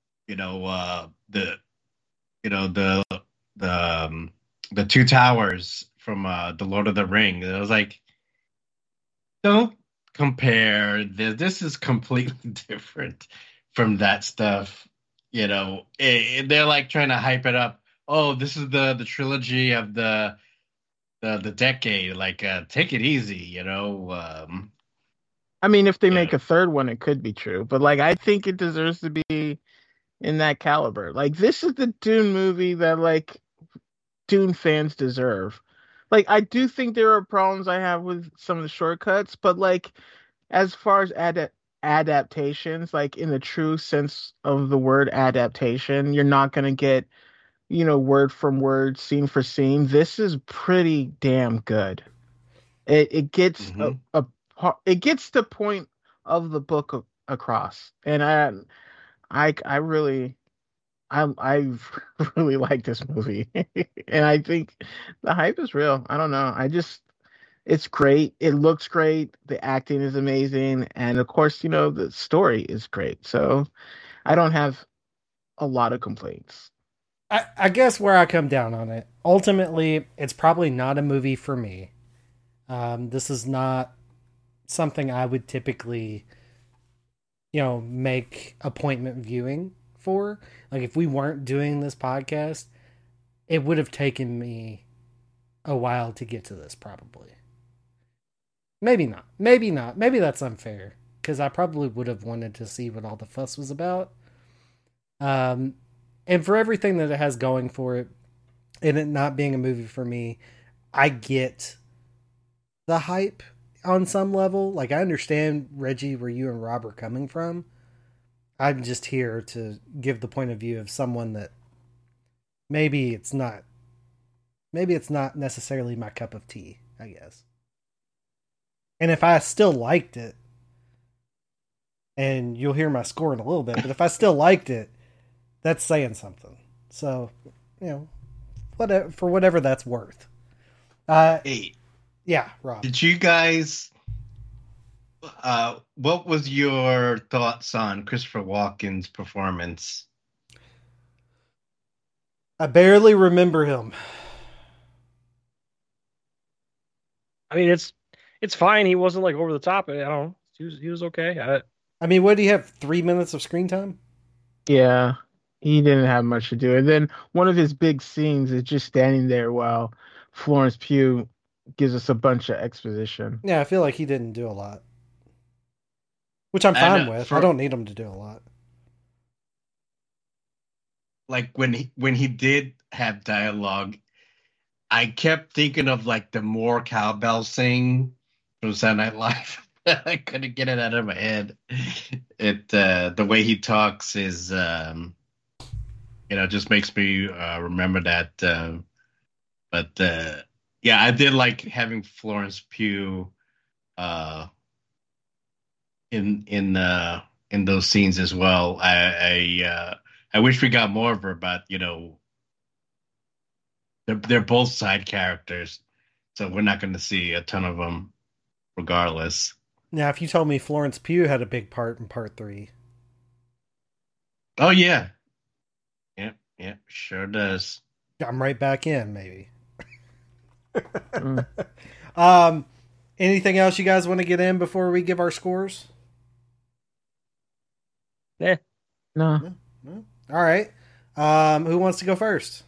Two Towers from the Lord of the Rings. It was like, don't compare this. This is completely different from that stuff. You know, they're like trying to hype it up. Oh, this is the trilogy of the decade. Like, take it easy, you know. I mean, if they make a third one, it could be true. But like, I think it deserves to be in that caliber. Like, this is the Dune movie that like Dune fans deserve. Like, I do think there are problems I have with some of the shortcuts, but like, as far as adaptations, like in the true sense of the word adaptation, you're not going to get, you know, word from word, scene for scene. This is pretty damn good. It gets it gets the point of the book across, and I really like this movie, and I think the hype is real. I don't know. It's great. It looks great. The acting is amazing, and of course, you know, the story is great. So I don't have a lot of complaints. I guess where I come down on it, ultimately, it's probably not a movie for me. This is not something I would typically, you know, make appointment viewing for. Like, if we weren't doing this podcast, it would have taken me a while to get to this, probably. Maybe not. Maybe not. Maybe that's unfair, because I probably would have wanted to see what all the fuss was about. And for everything that it has going for it, and it not being a movie for me, I get the hype on some level. Like, I understand, Reggie, where you and Rob are coming from. I'm just here to give the point of view of someone that maybe it's not necessarily my cup of tea, I guess. And if I still liked it, and you'll hear my score in a little bit, but if I still liked it, that's saying something. So, you know, whatever that's worth. Hey, yeah, Rob. Did you guys? What was your thoughts on Christopher Walken's performance? I barely remember him. I mean, it's fine. He wasn't like over the top. I don't know. He was okay. I mean, what do you have? 3 minutes of screen time? Yeah, he didn't have much to do. And then one of his big scenes is just standing there while Florence Pugh gives us a bunch of exposition. Yeah, I feel like he didn't do a lot, which I'm fine with. I don't need him to do a lot. Like when he did have dialogue, I kept thinking of like the more cowbell sing from Saturday Night Live. I couldn't get it out of my head. The way he talks is just makes me remember that. But yeah, I did like having Florence Pugh in those scenes as well. I wish we got more of her, but they're both side characters, so we're not going to see a ton of them, regardless. Now, if you told me Florence Pugh had a big part in part 3. Oh yeah, sure does. I'm right back in, maybe. Mm. Anything else you guys want to get in before we give our scores? No. All right. Who wants to go first?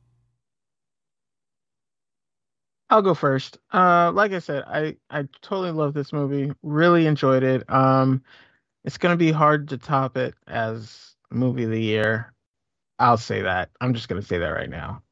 I'll go first. Like I said, I totally love this movie. Really enjoyed it. It's gonna be hard to top it as movie of the year. I'll say that. I'm just gonna say that right now.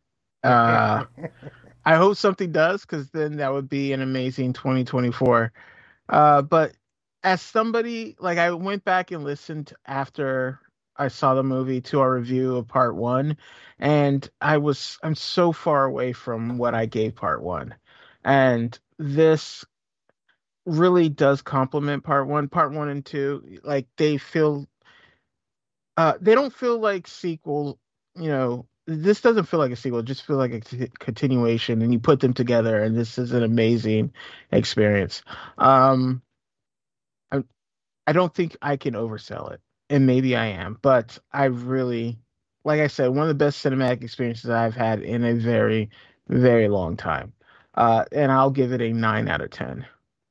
I hope something does, because then that would be an amazing 2024. But as somebody, like, I went back and listened after I saw the movie to our review of part 1, and I'm so far away from what I gave part 1. And this really does complement part 1. Part 1 and 2, like, they don't feel like sequel, this doesn't feel like a sequel. It just feels like a continuation, and you put them together, and this is an amazing experience. I don't think I can oversell it, and maybe I am, but I really, like I said, one of the best cinematic experiences I've had in a very, very long time. And I'll give it a 9 out of 10.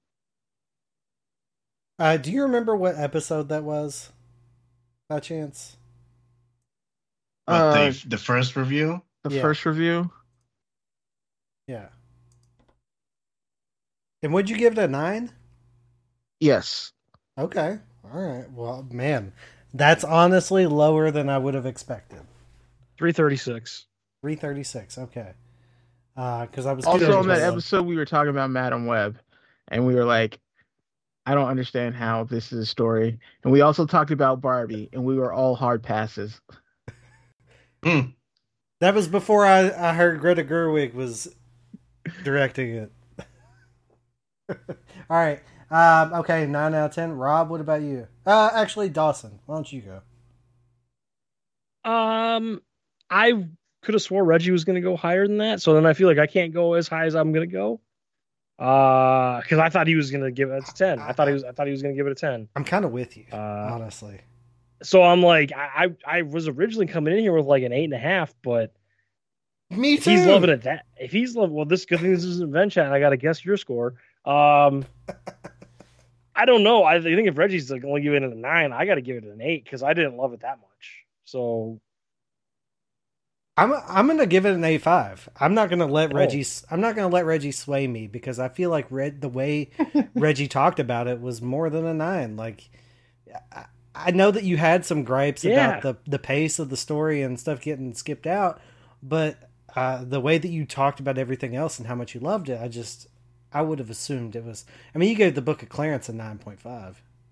Do you remember what episode that was, by chance? The first review? The first review? Yeah. And would you give it a 9? Yes. Okay. All right. Well, man, that's honestly lower than I would have expected. 336. 336. Okay. Because I was also on that episode we were talking about Madam Web, and we were like, I don't understand how this is a story. And we also talked about Barbie, and we were all hard passes. That was before I heard Greta Gerwig was directing it. All right. Okay, 9 out of 10. Rob, what about you? Actually, Dawson, why don't you go? I could have swore Reggie was going to go higher than that, so then I feel like I can't go as high as I'm going to go. Because I thought he was going to give it a 10. I thought he was going to give it a 10. I'm kind of with you, honestly. So I'm like, I was originally coming in here with like an 8.5, but me too. If he's loving it that, if he's loving, well, this good thing this is an event chat, and I got to guess your score. I don't know. I think if Reggie's like only giving it a 9, I got to give it an 8 because I didn't love it that much. So I'm gonna give it an 8.5. I'm not gonna let Reggie sway me because I feel like the way Reggie talked about it was more than a 9. Like I know that you had some gripes about the pace of the story and stuff getting skipped out, but the way that you talked about everything else and how much you loved it, I would have assumed it was. I mean, you gave the Book of Clarence a 9.5.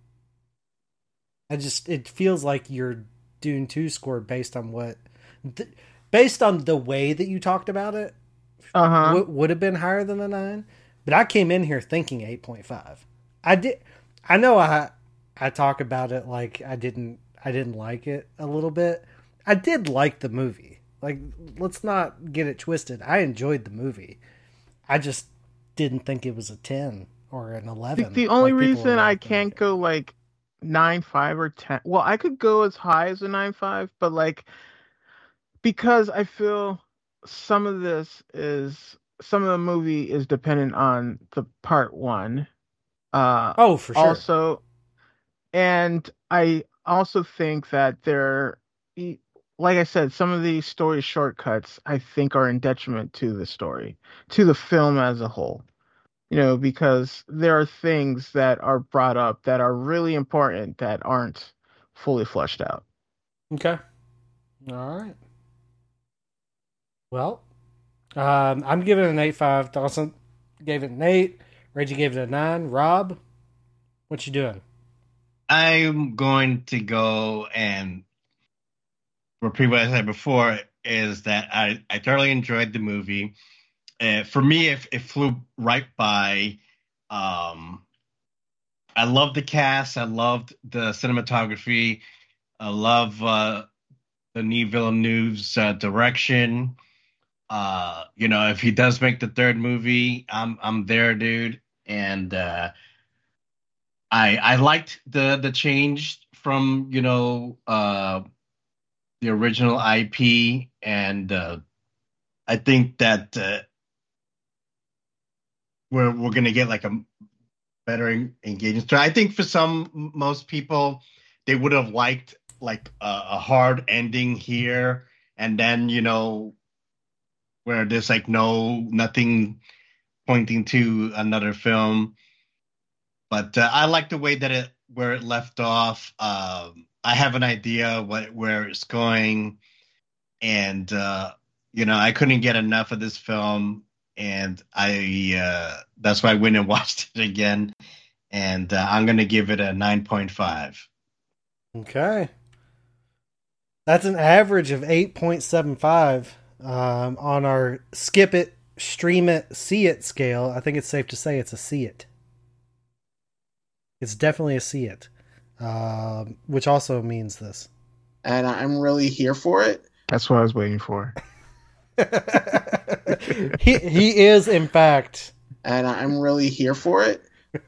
It feels like your Dune 2 score based on based on the way that you talked about it, would have been higher than a 9. But I came in here thinking 8.5. I know I talk about it like I didn't like it a little bit. I did like the movie. Like, let's not get it twisted. I enjoyed the movie. I just didn't think it was a 10 or an 11. The only reason I can't go like 9.5 or 10. Well, I could go as high as a 9.5, but like because I feel some of this is some of the movie is dependent on the part one. For sure. Also, and I also think that like I said, some of these story shortcuts I think are in detriment to the story, to the film as a whole. Because there are things that are brought up that are really important that aren't fully fleshed out. Okay. All right. Well, I'm giving it an 8.5. Dawson gave it an 8. Reggie gave it a 9. Rob, what you doing? I'm going to go and repeat what I said before, is that I thoroughly enjoyed the movie. For me, it flew right by. I loved the cast. I loved the cinematography. I love the Denis Villeneuve's direction. If he does make the third movie, I'm there, dude. And I liked the change from the original IP, and I think that we're gonna get like a better engagement story. I think for most people, they would have liked like a hard ending here, and then where there's like nothing pointing to another film. But I like the way that where it left off. I have an idea where it's going, and I couldn't get enough of this film, and that's why I went and watched it again, and I'm gonna give it a 9.5. Okay, that's an average of 8.75 on our skip it, stream it, see it scale. I think it's safe to say it's a see it. It's definitely a see it, which also means this. And I'm really here for it. That's what I was waiting for. he is, in fact. And I'm really here for it.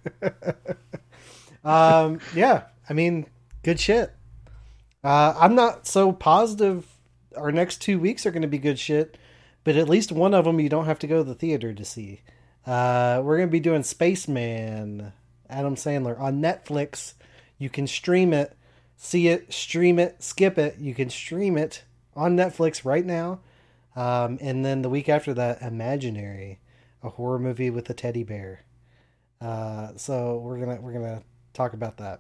Yeah, I mean, good shit. I'm not so positive our next 2 weeks are going to be good shit, but at least one of them you don't have to go to the theater to see. We're going to be doing Spaceman, Adam Sandler, on Netflix. You can stream it, see it, stream it, skip it. You can stream it on Netflix right now. And then the week after that, Imaginary, a horror movie with a teddy bear. So we're gonna talk about that.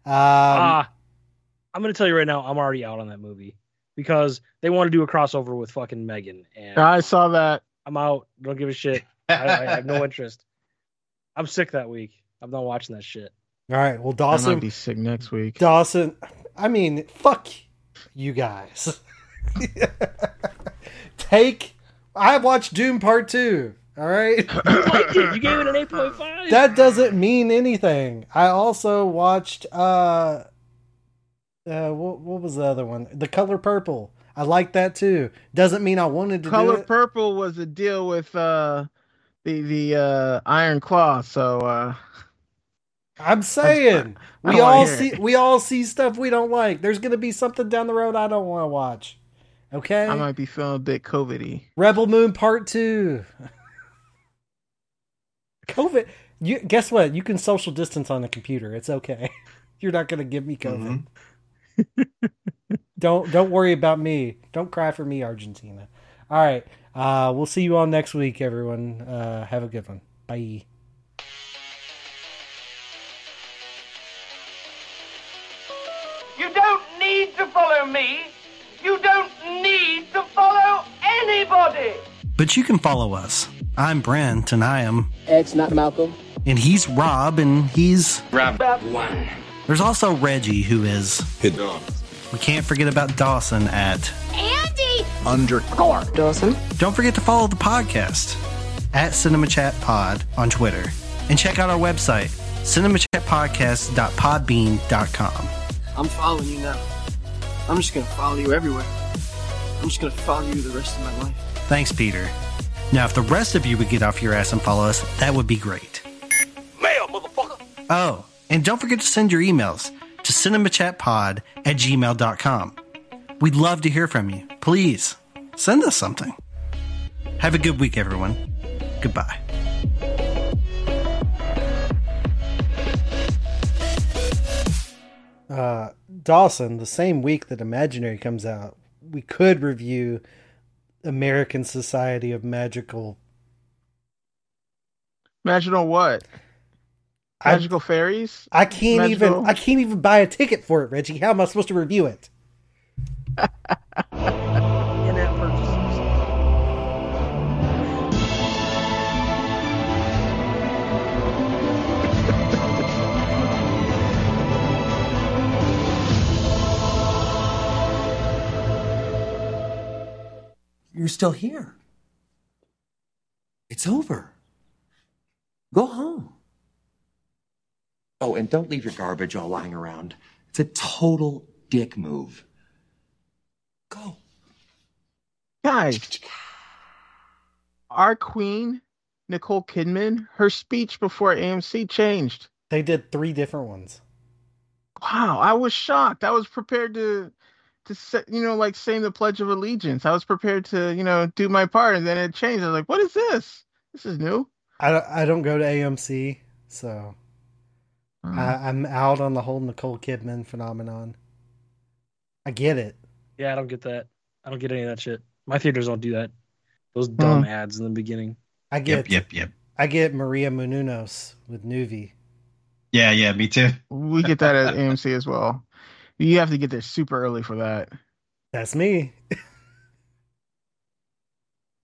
I'm gonna tell you right now, I'm already out on that movie because they want to do a crossover with fucking Megan. And I saw that. I'm out. Don't give a shit. I have no interest. I'm sick that week. I'm not watching that shit. All right. Well, Dawson I might be sick next week. Dawson, I mean, fuck you guys. I watched Doom Part 2. All right. You liked it. You gave it an 8.5. That doesn't mean anything. I also watched what was the other one? The Color Purple. I like that too. Doesn't mean I wanted to do it. Color Purple was a deal with the Iron Claw, so I'm saying we all see stuff we don't like. There's gonna be something down the road I don't want to watch. Okay? I might be feeling a bit COVID-y. Rebel Moon Part 2. COVID. Guess what? You can social distance on the computer. It's okay. You're not gonna give me COVID. Mm-hmm. Don't worry about me. Don't cry for me, Argentina. All right. We'll see you all next week, everyone. Have a good one. Bye. You don't need to follow me. You don't need to follow anybody. But you can follow us. I'm Brent, and I am Ed's not Malcolm. And he's Rob, and he's Rob 1. There's also Reggie, who is Hidden. We can't forget about Dawson at Andy Underscore Dawson. Don't forget to follow the podcast at CinemaChatPod on Twitter. And check out our website, cinemachatpodcast.podbean.com. I'm following you now. I'm just going to follow you everywhere. I'm just going to follow you the rest of my life. Thanks, Peter. Now, if the rest of you would get off your ass and follow us, that would be great. Mail, motherfucker. Oh, and don't forget to send your emails to cinemachatpod@gmail.com. We'd love to hear from you. Please, send us something. Have a good week, everyone. Goodbye. Dawson, the same week that Imaginary comes out, we could review American Society of Magical. Magical what? Magical fairies? I can't even buy a ticket for it, Reggie. How am I supposed to review it? In-app purchases. You're still here. It's over. Go home. Oh, and don't leave your garbage all lying around. It's a total dick move. Go. Guys, our queen, Nicole Kidman, her speech before AMC changed. They did 3 different ones. Wow, I was shocked. I was prepared to like saying the Pledge of Allegiance. I was prepared to, do my part, and then it changed. I was like, what is this? This is new. I don't go to AMC, so I'm out on the whole Nicole Kidman phenomenon. I get it. Yeah, I don't get that. I don't get any of that shit. My theaters don't do that. Those dumb ads in the beginning. I get Yep. I get Maria Menounos with Nuvi. Yeah, me too. We get that at AMC as well. You have to get there super early for that. That's me.